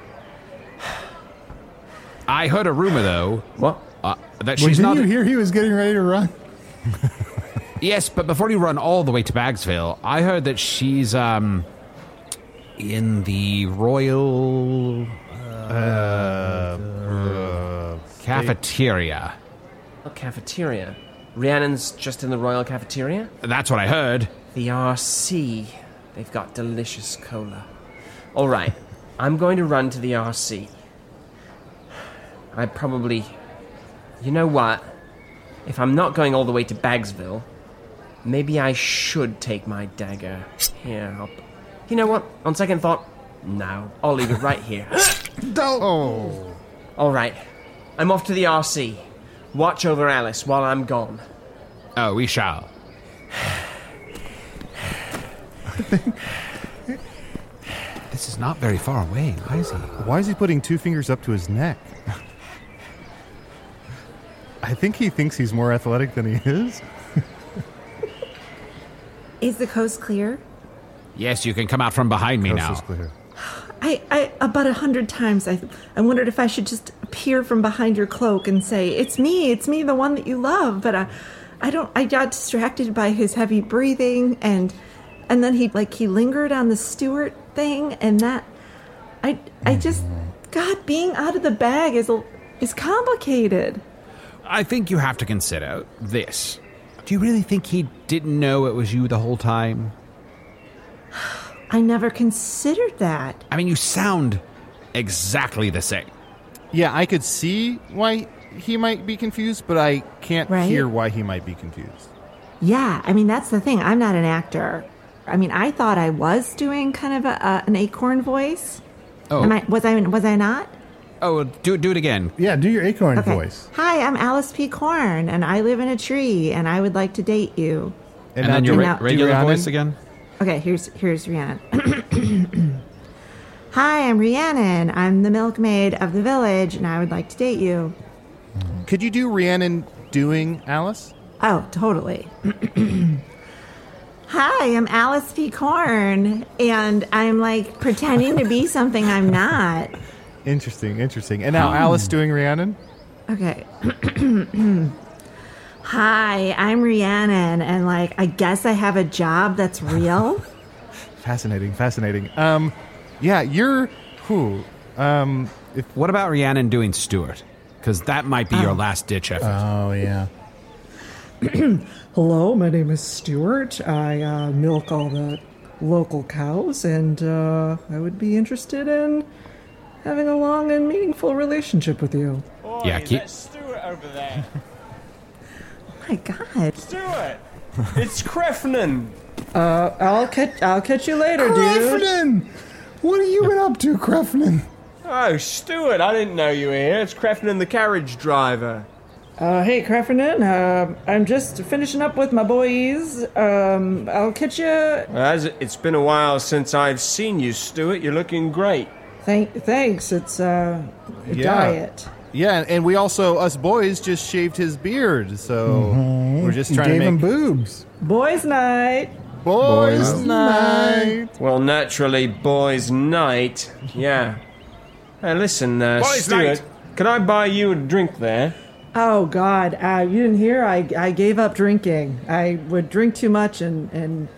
I heard a rumor, though. What? Uh, that Well, she's didn't not. you hear he was getting ready to run? Yes, but before you run all the way to Bagsville, I heard that she's um in the Royal uh, uh, cafeteria. A cafeteria? Rhiannon's just in the Royal Cafeteria? That's what I heard. The R C. They've got delicious cola. All right, I'm going to run to the R C. I probably... You know what? If I'm not going all the way to Bagsville, maybe I should take my dagger. Here, I'll... You know what? On second thought, no. I'll leave it right here. Don't. Oh. All right. I'm off to the R C. Watch over Alice while I'm gone. Oh, we shall. This is not very far away. Why is he? Why is he putting two fingers up to his neck? I think he thinks he's more athletic than he is. Is the coast clear? Yes, you can come out from behind me Coast now. is clear. I, I about a hundred times I, I wondered if I should just appear from behind your cloak and say, "It's me, it's me, the one that you love." But I, I don't. I got distracted by his heavy breathing, and and then he like he lingered on the Stewart thing, and that I I just God, being out of the bag is a, is complicated. I think you have to consider this. Do you really think he didn't know it was you the whole time? I never considered that. I mean, you sound exactly the same. Yeah, I could see why he might be confused, but I can't Right? hear why he might be confused. Yeah, I mean, that's the thing. I'm not an actor. I mean, I thought I was doing kind of a, a, an acorn voice. Oh. Am I, was I was I not? Oh, do, do it again. Yeah, do your acorn Okay. voice. Hi, I'm Alice P. Corn, and I live in a tree, and I would like to date you. And, now then do- your now- re- regular Rhiannon? voice again? Okay, here's here's Rhiannon. Hi, I'm Rhiannon. I'm the milkmaid of the village, and I would like to date you. Could you do Rhiannon doing Alice? Oh, totally. Hi, I'm Alice P. Corn, and I'm like pretending to be something I'm not. Interesting, interesting. And now Alice doing Rhiannon? Okay. Hi, I'm Rhiannon, and like I guess I have a job that's real. Fascinating, fascinating. Um, yeah, you're who? Um, if What about Rhiannon doing Stewart? Because that might be your Oh. last ditch effort. Oh, yeah. Hello, my name is Stuart. I uh, milk all the local cows, and uh, I would be interested in having a long and meaningful relationship with you. Boy, Yeah, keep- that's Stuart over there. Oh my God. Stuart! It's Crefnan! Uh, I'll catch I'll catch you later, dude. Crefnan! What have you been up to, Crefnan? Oh, Stuart, I didn't know you were here. It's Crefnan the carriage driver. Uh, hey, Creffernan, uh, I'm just finishing up with my boys. Um, I'll catch you. As it's been a while since I've seen you, Stuart. You're looking great. Thank, thanks. It's uh, a Yeah. diet. yeah, and we also us boys just shaved his beard, so we're just trying Gave to him make boobs. Boys' night. boys, Boys' night. Well, naturally, boys' night. Yeah. Hey, listen, uh, Boys' Stuart, night. can I buy you a drink there? Oh God, uh, you didn't hear? I I gave up drinking. I would drink too much and and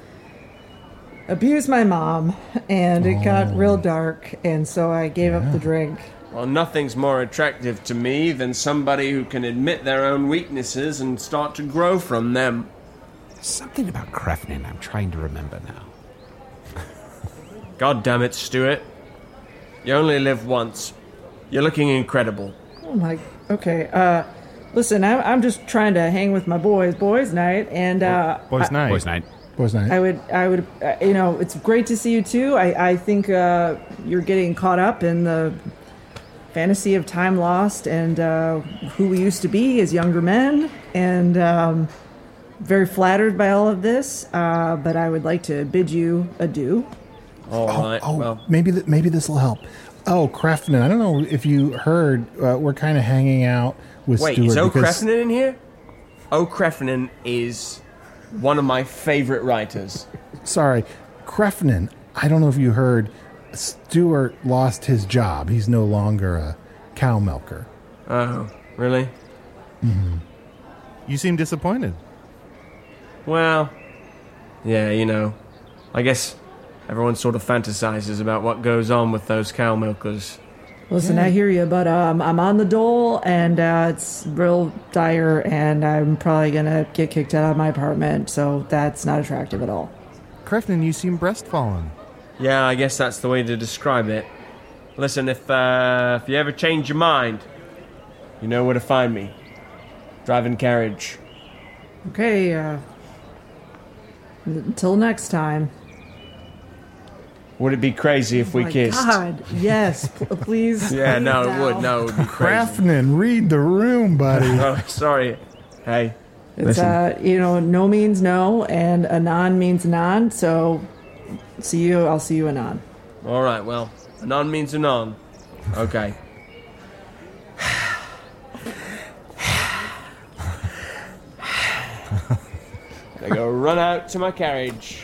abuse my mom, and it got real dark, and so I gave up the drink. Well, nothing's more attractive to me than somebody who can admit their own weaknesses and start to grow from them. There's something about Crefnan I'm trying to remember now. God damn it, Stuart. You only live once. You're looking incredible. Oh my. Okay. Uh, listen, I'm I'm just trying to hang with my boys. Boys' night, and uh, Boys' I- night. Boys' night. Boys' night. I would, I would, uh, you know, it's great to see you too. I, I think uh, you're getting caught up in the fantasy of time lost and uh, who we used to be as younger men, and um, very flattered by all of this. Uh, but I would like to bid you adieu. All oh, right, oh, well, maybe th- maybe this will help. Oh, Crefton. I don't know if you heard, uh, we're kind of hanging out with Wait, Stuart. is O. because- Crefton in here? O. Crefton is one of my favorite writers. Sorry, Crefton. I don't know if you heard, Stuart lost his job. He's no longer a cow milker. Oh, really? Mm-hmm. You seem disappointed. Well, yeah, you know, I guess everyone sort of fantasizes about what goes on with those cow milkers. Listen, Yeah. I hear you, but um, I'm on the dole, and uh, it's real dire, and I'm probably gonna get kicked out of my apartment, so that's not attractive at all. Crefton, you seem breastfallen. Yeah, I guess that's the way to describe it. Listen, if uh, if you ever change your mind, you know where to find me. Driving carriage. Okay, uh, until next time. Would it be crazy if we Oh my kissed? God, yes, p- please. Yeah, please no, it now. would. No, it would be crazy. Crafton, read the room, buddy. Oh, sorry. Hey, It's, listen. uh, you know, no means no, and anon means anon, so see you, I'll see you anon. All right, well, anon means anon. Okay. I go run out to my carriage.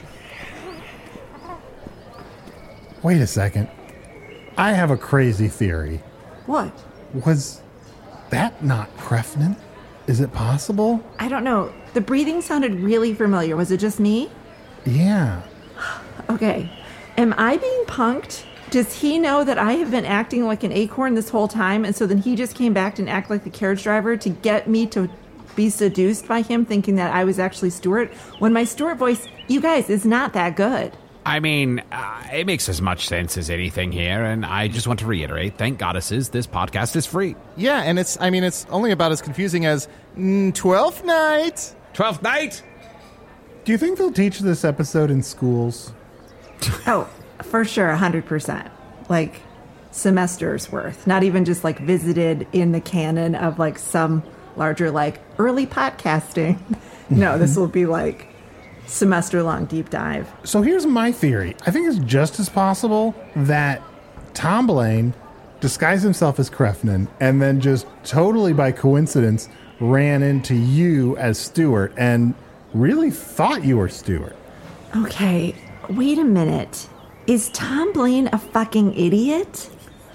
Wait a second. I have a crazy theory. What? Was that not Crefton? Is it possible? I don't know. The breathing sounded really familiar. Was it just me? Yeah. Okay. Am I being punked? Does he know that I have been acting like an acorn this whole time, and so then he just came back and act like the carriage driver to get me to be seduced by him, thinking that I was actually Stuart, when my Stuart voice, you guys, is not that good. I mean, uh, it makes as much sense as anything here, and I just want to reiterate, thank goddesses, this podcast is free. Yeah, and it's, I mean, it's only about as confusing as mm, Twelfth Night. Twelfth Night? Do you think they'll teach this episode in schools? Oh, for sure, one hundred percent. Like, semesters worth. Not even just, like, visited in the canon of, like, some larger, like, early podcasting. No, this will be, like, semester-long deep dive. So here's my theory. I think it's just as possible that Tom Blaine disguised himself as Crefton and then just totally by coincidence ran into you as Stuart and really thought you were Stuart. Okay, wait a minute. Is Tom Blaine a fucking idiot?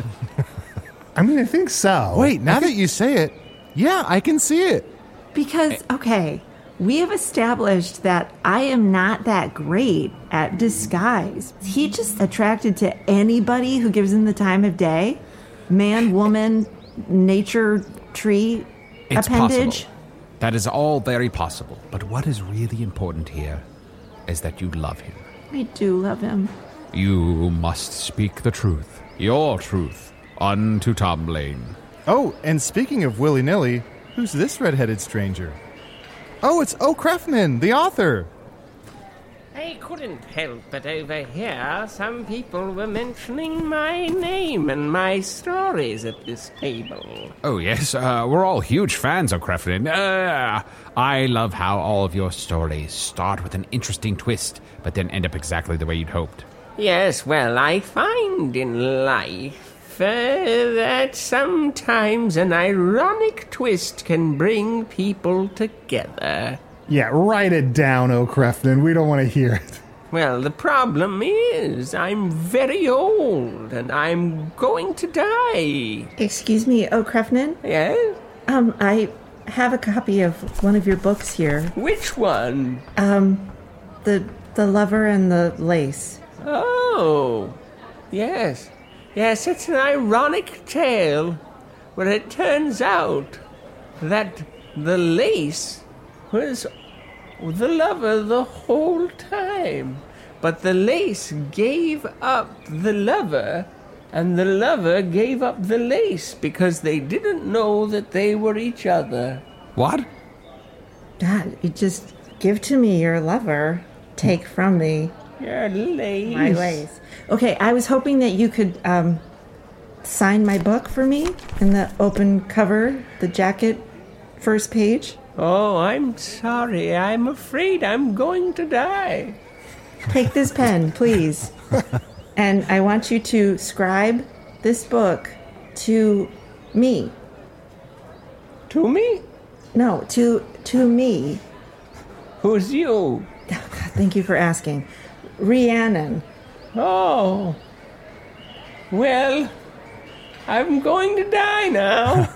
I mean, I think so. Wait, now that you say it, yeah, I can see it. Because, okay, we have established that I am not that great at disguise. He just attracted to anybody who gives him the time of day? Man, woman, nature, tree, It's appendage? possible. That is all very possible. But what is really important here is that you love him. I do love him. You must speak the truth, your truth, unto Tom Blaine. Oh, and speaking of willy-nilly, who's this red-headed stranger? Oh, it's O. Crefton, the author. I couldn't help but overhear some people were mentioning my name and my stories at this table. Oh, yes, uh, we're all huge fans of Crefton. Uh, I love how all of your stories start with an interesting twist, but then end up exactly the way you'd hoped. Yes, well, I find in life uh, that sometimes an ironic twist can bring people together. Yeah, write it down, O. Crefton. We don't want to hear it. Well, the problem is I'm very old and I'm going to die. Excuse me, oh, Crefton? Yes? Um, I have a copy of one of your books here. Which one? Um, the the lover and the lace. Oh, yes. Yes, it's an ironic tale where it turns out that the lace was the lover the whole time. But the lace gave up the lover, and the lover gave up the lace because they didn't know that they were each other. What? God, you just give to me your lover, take from me Your lace. my lace. Okay, I was hoping that you could um, sign my book for me in the open cover, the jacket, first page. Oh, I'm sorry. I'm afraid I'm going to die. Take this pen, please. And I want you to scribe this book to me. To me? No, to to me. Who's you? Thank you for asking. Rhiannon. Oh. Well, I'm going to die now.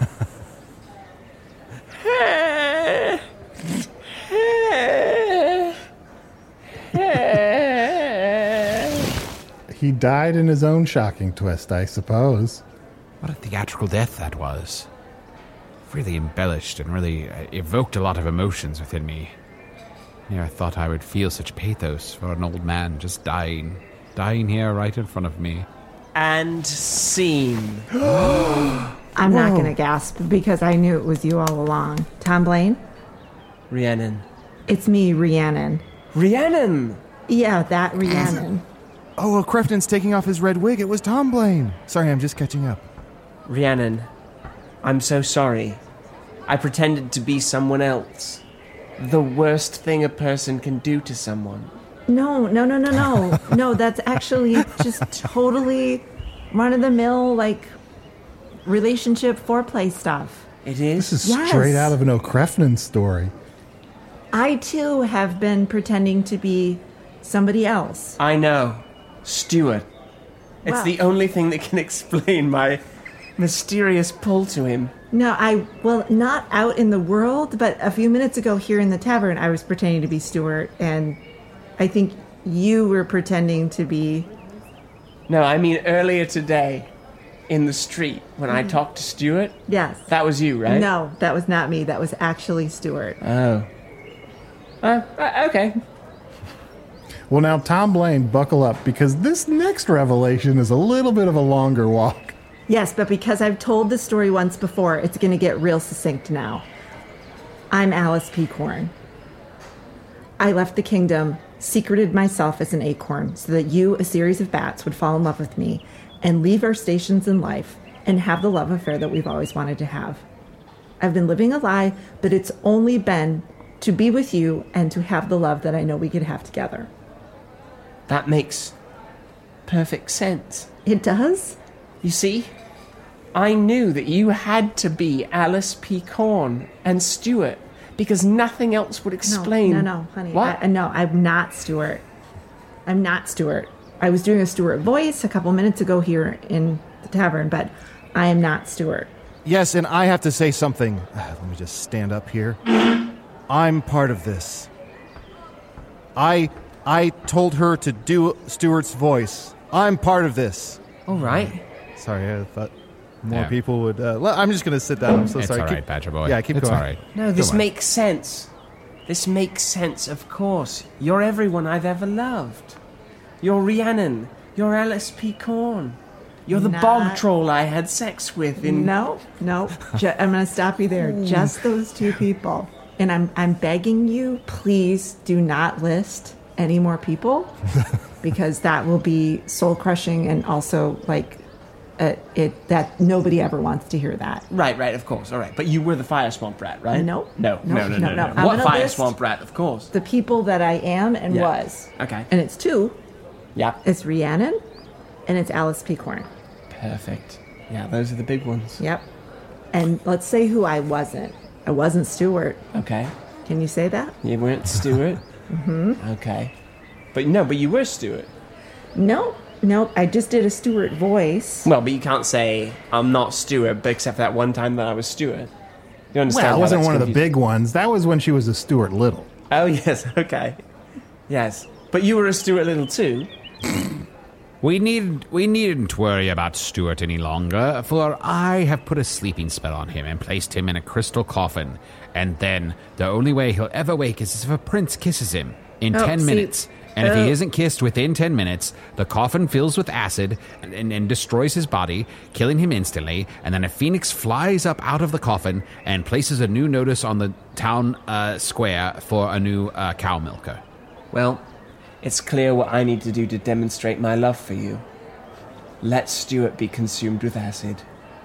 He died in his own shocking twist, I suppose. What a theatrical death that was. Really embellished and really uh, evoked a lot of emotions within me. Never thought I would feel such pathos for an old man just dying. Dying here right in front of me. And scene. I'm not going to gasp because I knew it was you all along. Tom Blaine? Rhiannon. It's me, Rhiannon. Rhiannon! Yeah, that Rhiannon. Oh, well, Crefton's taking off his red wig. It was Tom Blaine. Sorry, I'm just catching up. Rhiannon, I'm so sorry. I pretended to be someone else. The worst thing a person can do to someone. No, no, no, no, no. No, that's actually just totally run-of-the-mill, like, relationship foreplay stuff. It is? This is Yes. straight out of an O'Krefton story. I, too, have been pretending to be somebody else. I know. Stuart. It's Well- the only thing that can explain my mysterious pull to him. No, I, well, not out in the world, but a few minutes ago here in the tavern, I was pretending to be Stuart, and I think you were pretending to be... No, I mean earlier today, in the street, when I talked to Stuart. Yes. That was you, right? No, that was not me. That was actually Stuart. Oh. Uh, uh, okay. Well, now, Tom Blaine, buckle up, because this next revelation is a little bit of a longer walk. Yes, but because I've told the story once before, it's going to get real succinct now. I'm Alice Peacorn. I left the kingdom, secreted myself as an acorn, so that you, a series of bats, would fall in love with me and leave our stations in life and have the love affair that we've always wanted to have. I've been living a lie, but it's only been to be with you and to have the love that I know we could have together. That makes perfect sense. It does? You see, I knew that you had to be Alice Peacorn and Stuart because nothing else would explain. No, no, no, honey. What? I, no, I'm not Stuart. I'm not Stuart. I was doing a Stuart voice a couple minutes ago here in the tavern, but I am not Stuart. Yes, and I have to say something. Let me just stand up here. I'm part of this. I I told her to do Stuart's voice. I'm part of this. All right. Sorry, I thought more Yeah. people would... Uh, well, I'm just going to sit down. I'm so It's sorry. all Keep- right, Badger Boy. Yeah, keep It's going. all right. No, this Come on. makes sense. This makes sense, of course. You're everyone I've ever loved. You're Rhiannon. You're Alice Peacorn. You're the Not- bog troll I had sex with in... No, no. Ju- I'm going to stop you there. Just those two people. And I'm I'm begging you, please do not list any more people because that will be soul crushing and also like uh, it that nobody ever wants to hear that. Right, right, of course. All right. But you were the fire swamp rat, right? No. No, no, no, no, no. no. I'm What gonna fire list swamp rat, of course. The people that I am and Yeah. was. Okay. And it's two. Yeah. It's Rhiannon and it's Alice Peacorn. Perfect. Yeah, those are the big ones. Yep. And let's say who I wasn't. I wasn't Stuart. Okay. Can you say that? You weren't Stuart? Mm-hmm. Okay. But no, but you were Stuart. No, no, I just did a Stuart voice. Well, but you can't say I'm not Stuart, but except for that one time that I was Stuart. You understand? Well, it how wasn't that's one of the confusing? big ones. That was when she was a Stuart Little. Oh, yes, okay. Yes. But you were a Stuart Little too. We need we needn't worry about Stuart any longer, for I have put a sleeping spell on him and placed him in a crystal coffin. And then the only way he'll ever wake is if a prince kisses him in Oh, ten see, minutes. And if oh. he isn't kissed within ten minutes, the coffin fills with acid and, and, and destroys his body, killing him instantly. And then a phoenix flies up out of the coffin and places a new notice on the town uh, square for a new uh, cow milker. Well, it's clear what I need to do to demonstrate my love for you. Let Stuart be consumed with acid.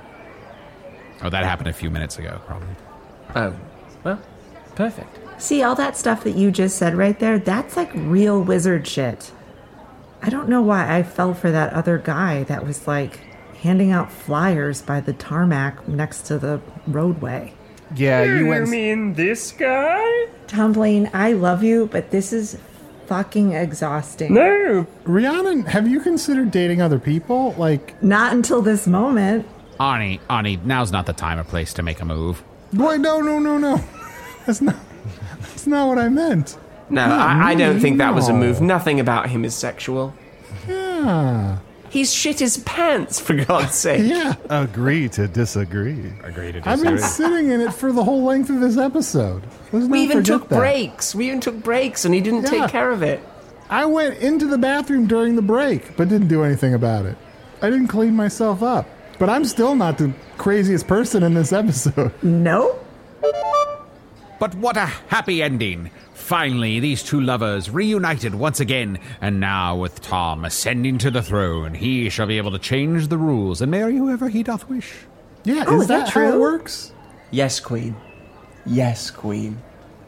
Oh, that happened a few minutes ago, probably. Oh, well, perfect. See, all that stuff that you just said right there, that's like real wizard shit. I don't know why I fell for that other guy that was like, handing out flyers by the tarmac next to the roadway. Yeah, you went... You mean this guy? Tom Blaine, I love you, but this is fucking exhausting. No. Rhiannon, have you considered dating other people? Like... Not until this moment. Arnie, Arnie, now's not the time or place to make a move. Boy, no, no, no, no. That's not... That's not what I meant. No, No, I, I don't no, think that was a no. move. Nothing about him is sexual. Yeah. He's shit his pants, for God's sake. Yeah. Agree to disagree. Agree to I've been sitting in it for the whole length of this episode. Let's We not even forget took that. breaks. We even took breaks, and he didn't Yeah. take care of it. I went into the bathroom during the break, but didn't do anything about it. I didn't clean myself up. But I'm still not the craziest person in this episode. Nope. But what a happy ending. Finally, these two lovers reunited once again, and now with Tom ascending to the throne, he shall be able to change the rules and marry whoever he doth wish. Yeah, Oh, is, is that that, how it true? works? Yes, Queen. Yes, Queen.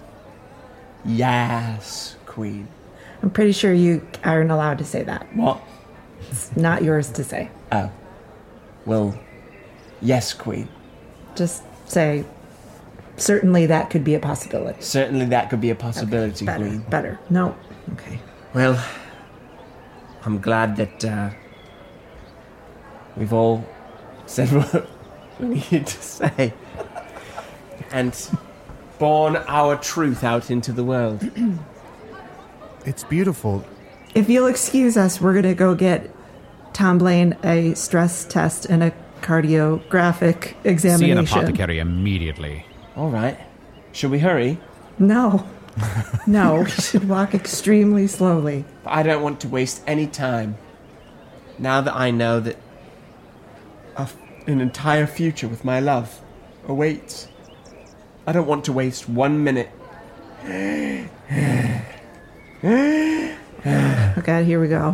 Yes, Queen. I'm pretty sure you aren't allowed to say that. What? It's not yours to say. Oh. Well, yes, Queen. Just say, certainly that could be a possibility. Certainly that could be a possibility, Better, Queen. better. No. Okay. Well, I'm glad that uh, we've all said what we needed to say and borne our truth out into the world. It's beautiful. If you'll excuse us, we're going to go get Tom Blaine a stress test and a cardiographic See examination. an apothecary immediately. All right. Should we hurry? No. No, we should walk extremely slowly. But I don't want to waste any time. Now that I know that a f- an entire future with my love awaits, I don't want to waste one minute. Oh God, here we go.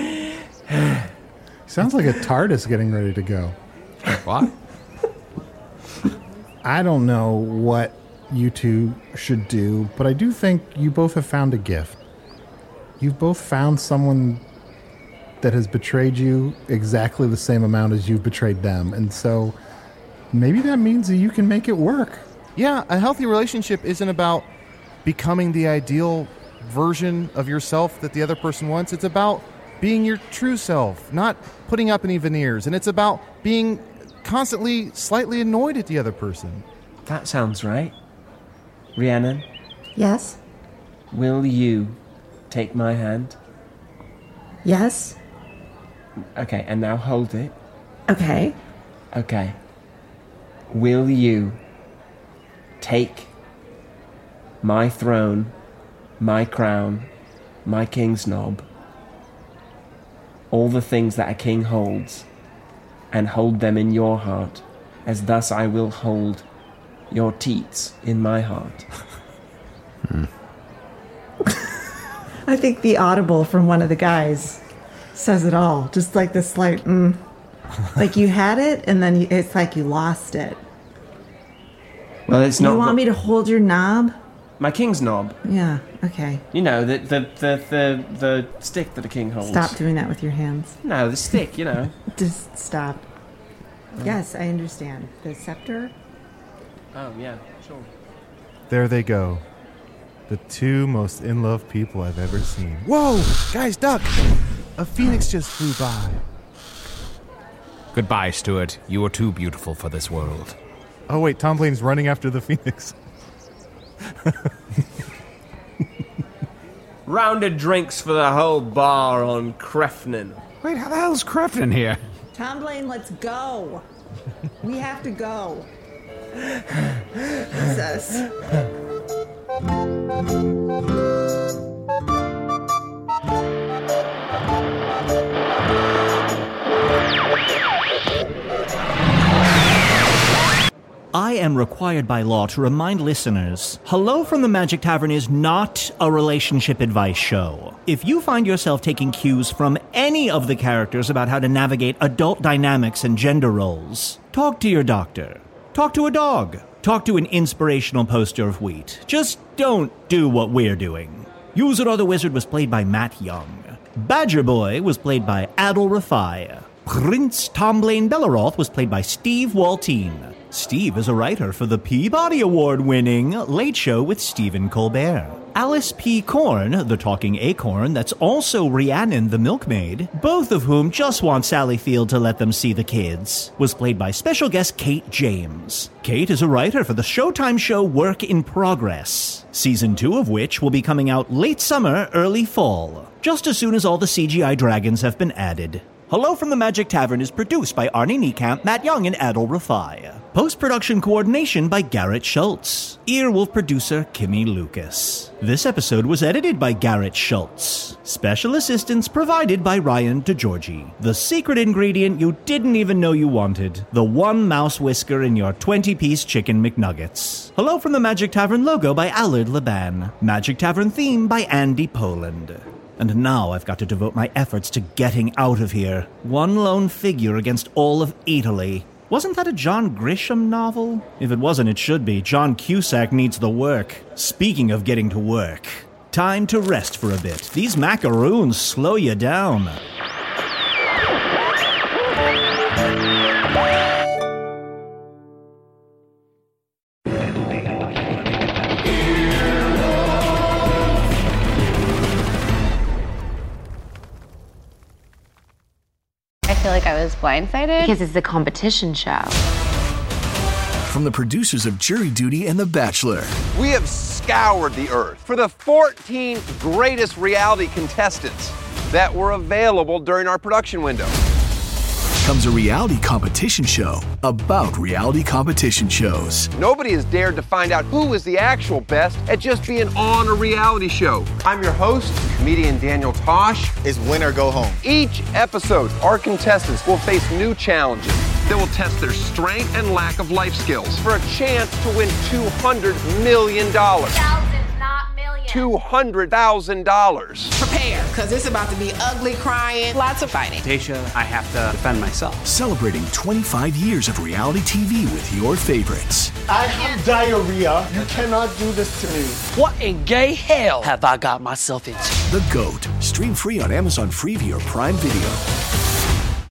Sounds like a TARDIS getting ready to go. What? I don't know what you two should do, but I do think you both have found a gift. You've both found someone that has betrayed you exactly the same amount as you've betrayed them. And so maybe that means that you can make it work. Yeah, a healthy relationship isn't about becoming the ideal version of yourself that the other person wants. It's about being your true self, not putting up any veneers. And it's about being constantly slightly annoyed at the other person. That sounds right. Rhiannon, Yes? will you take my hand? Yes? Okay, and now hold it. Okay. Okay. Will you take my throne, my crown, my king's knob, all the things that a king holds, and hold them in your heart, as thus I will hold your teats in my heart? Hmm. I think the audible from one of the guys says it all. Just like this slight, mm. Like you had it, and then you, it's like you lost it. Well, it's you not. want me to hold your knob? My king's knob. Yeah, okay. You know, the the, the, the the stick that a king holds. Stop doing that with your hands. No, the stick, you know. Just stop. Yes, I understand. The scepter? Oh, yeah, sure. There they go. The two most in-love people I've ever seen. Whoa! Guys, duck! A phoenix just flew by. Goodbye, Stuart. You are too beautiful for this world. Oh, wait, Tom Blaine's running after the phoenix. Round of drinks for the whole bar on Crefton. Wait, how the hell's Crefton here? Tom Blaine, let's go. We have to go. Jesus. I am required by law to remind listeners, Hello from the Magic Tavern is not a relationship advice show. If you find yourself taking cues from any of the characters about how to navigate adult dynamics and gender roles, talk to your doctor. Talk to a dog. Talk to an inspirational poster of wheat. Just don't do what we're doing. Use It or the Wizard was played by Matt Young. Badger Boy was played by Adil Rafai. Prince Tomblaine Belleroth was played by Steve Waltine. Steve is a writer for the Peabody Award-winning Late Show with Stephen Colbert. Alice P. Korn, the talking acorn that's also Rhiannon the milkmaid, both of whom just want Sally Field to let them see the kids, was played by special guest Kate James. Kate is a writer for the Showtime show Work in Progress, season two of which will be coming out late summer, early fall, just as soon as all the C G I dragons have been added. Hello from the Magic Tavern is produced by Arnie Niekamp, Matt Young, and Adol Rafai. Post-production coordination by Garrett Schultz. Earwolf producer Kimmy Lucas. This episode was edited by Garrett Schultz. Special assistance provided by Ryan DeGiorgi. The secret ingredient you didn't even know you wanted. The one mouse whisker in your twenty-piece chicken McNuggets. Hello from the Magic Tavern logo by Allard Laban. Magic Tavern theme by Andy Poland. And now I've got to devote my efforts to getting out of here. One lone figure against all of Italy. Wasn't that a John Grisham novel? If it wasn't, it should be. John Cusack needs the work. Speaking of getting to work, time to rest for a bit. These macaroons slow you down. I feel like I was blindsided because it's a competition show. From the producers of Jury Duty and The Bachelor. We have scoured the earth for the fourteen greatest reality contestants that were available during our production window. Comes a reality competition show about reality competition shows. Nobody has dared to find out who is the actual best at just being on a reality show. I'm your host, comedian Daniel Tosh. It's win or go home. Each episode, our contestants will face new challenges that will test their strength and lack of life skills for a chance to win two hundred million dollars. Thousands, not millions. two hundred thousand dollars. Prepare, because it's about to be ugly crying, lots of fighting. Tasha, I have to defend myself. Celebrating twenty-five years of reality T V with your favorites. I have diarrhea. You cannot do this to me. What in gay hell have I got myself into? The GOAT. Stream free on Amazon Freevee or Prime Video.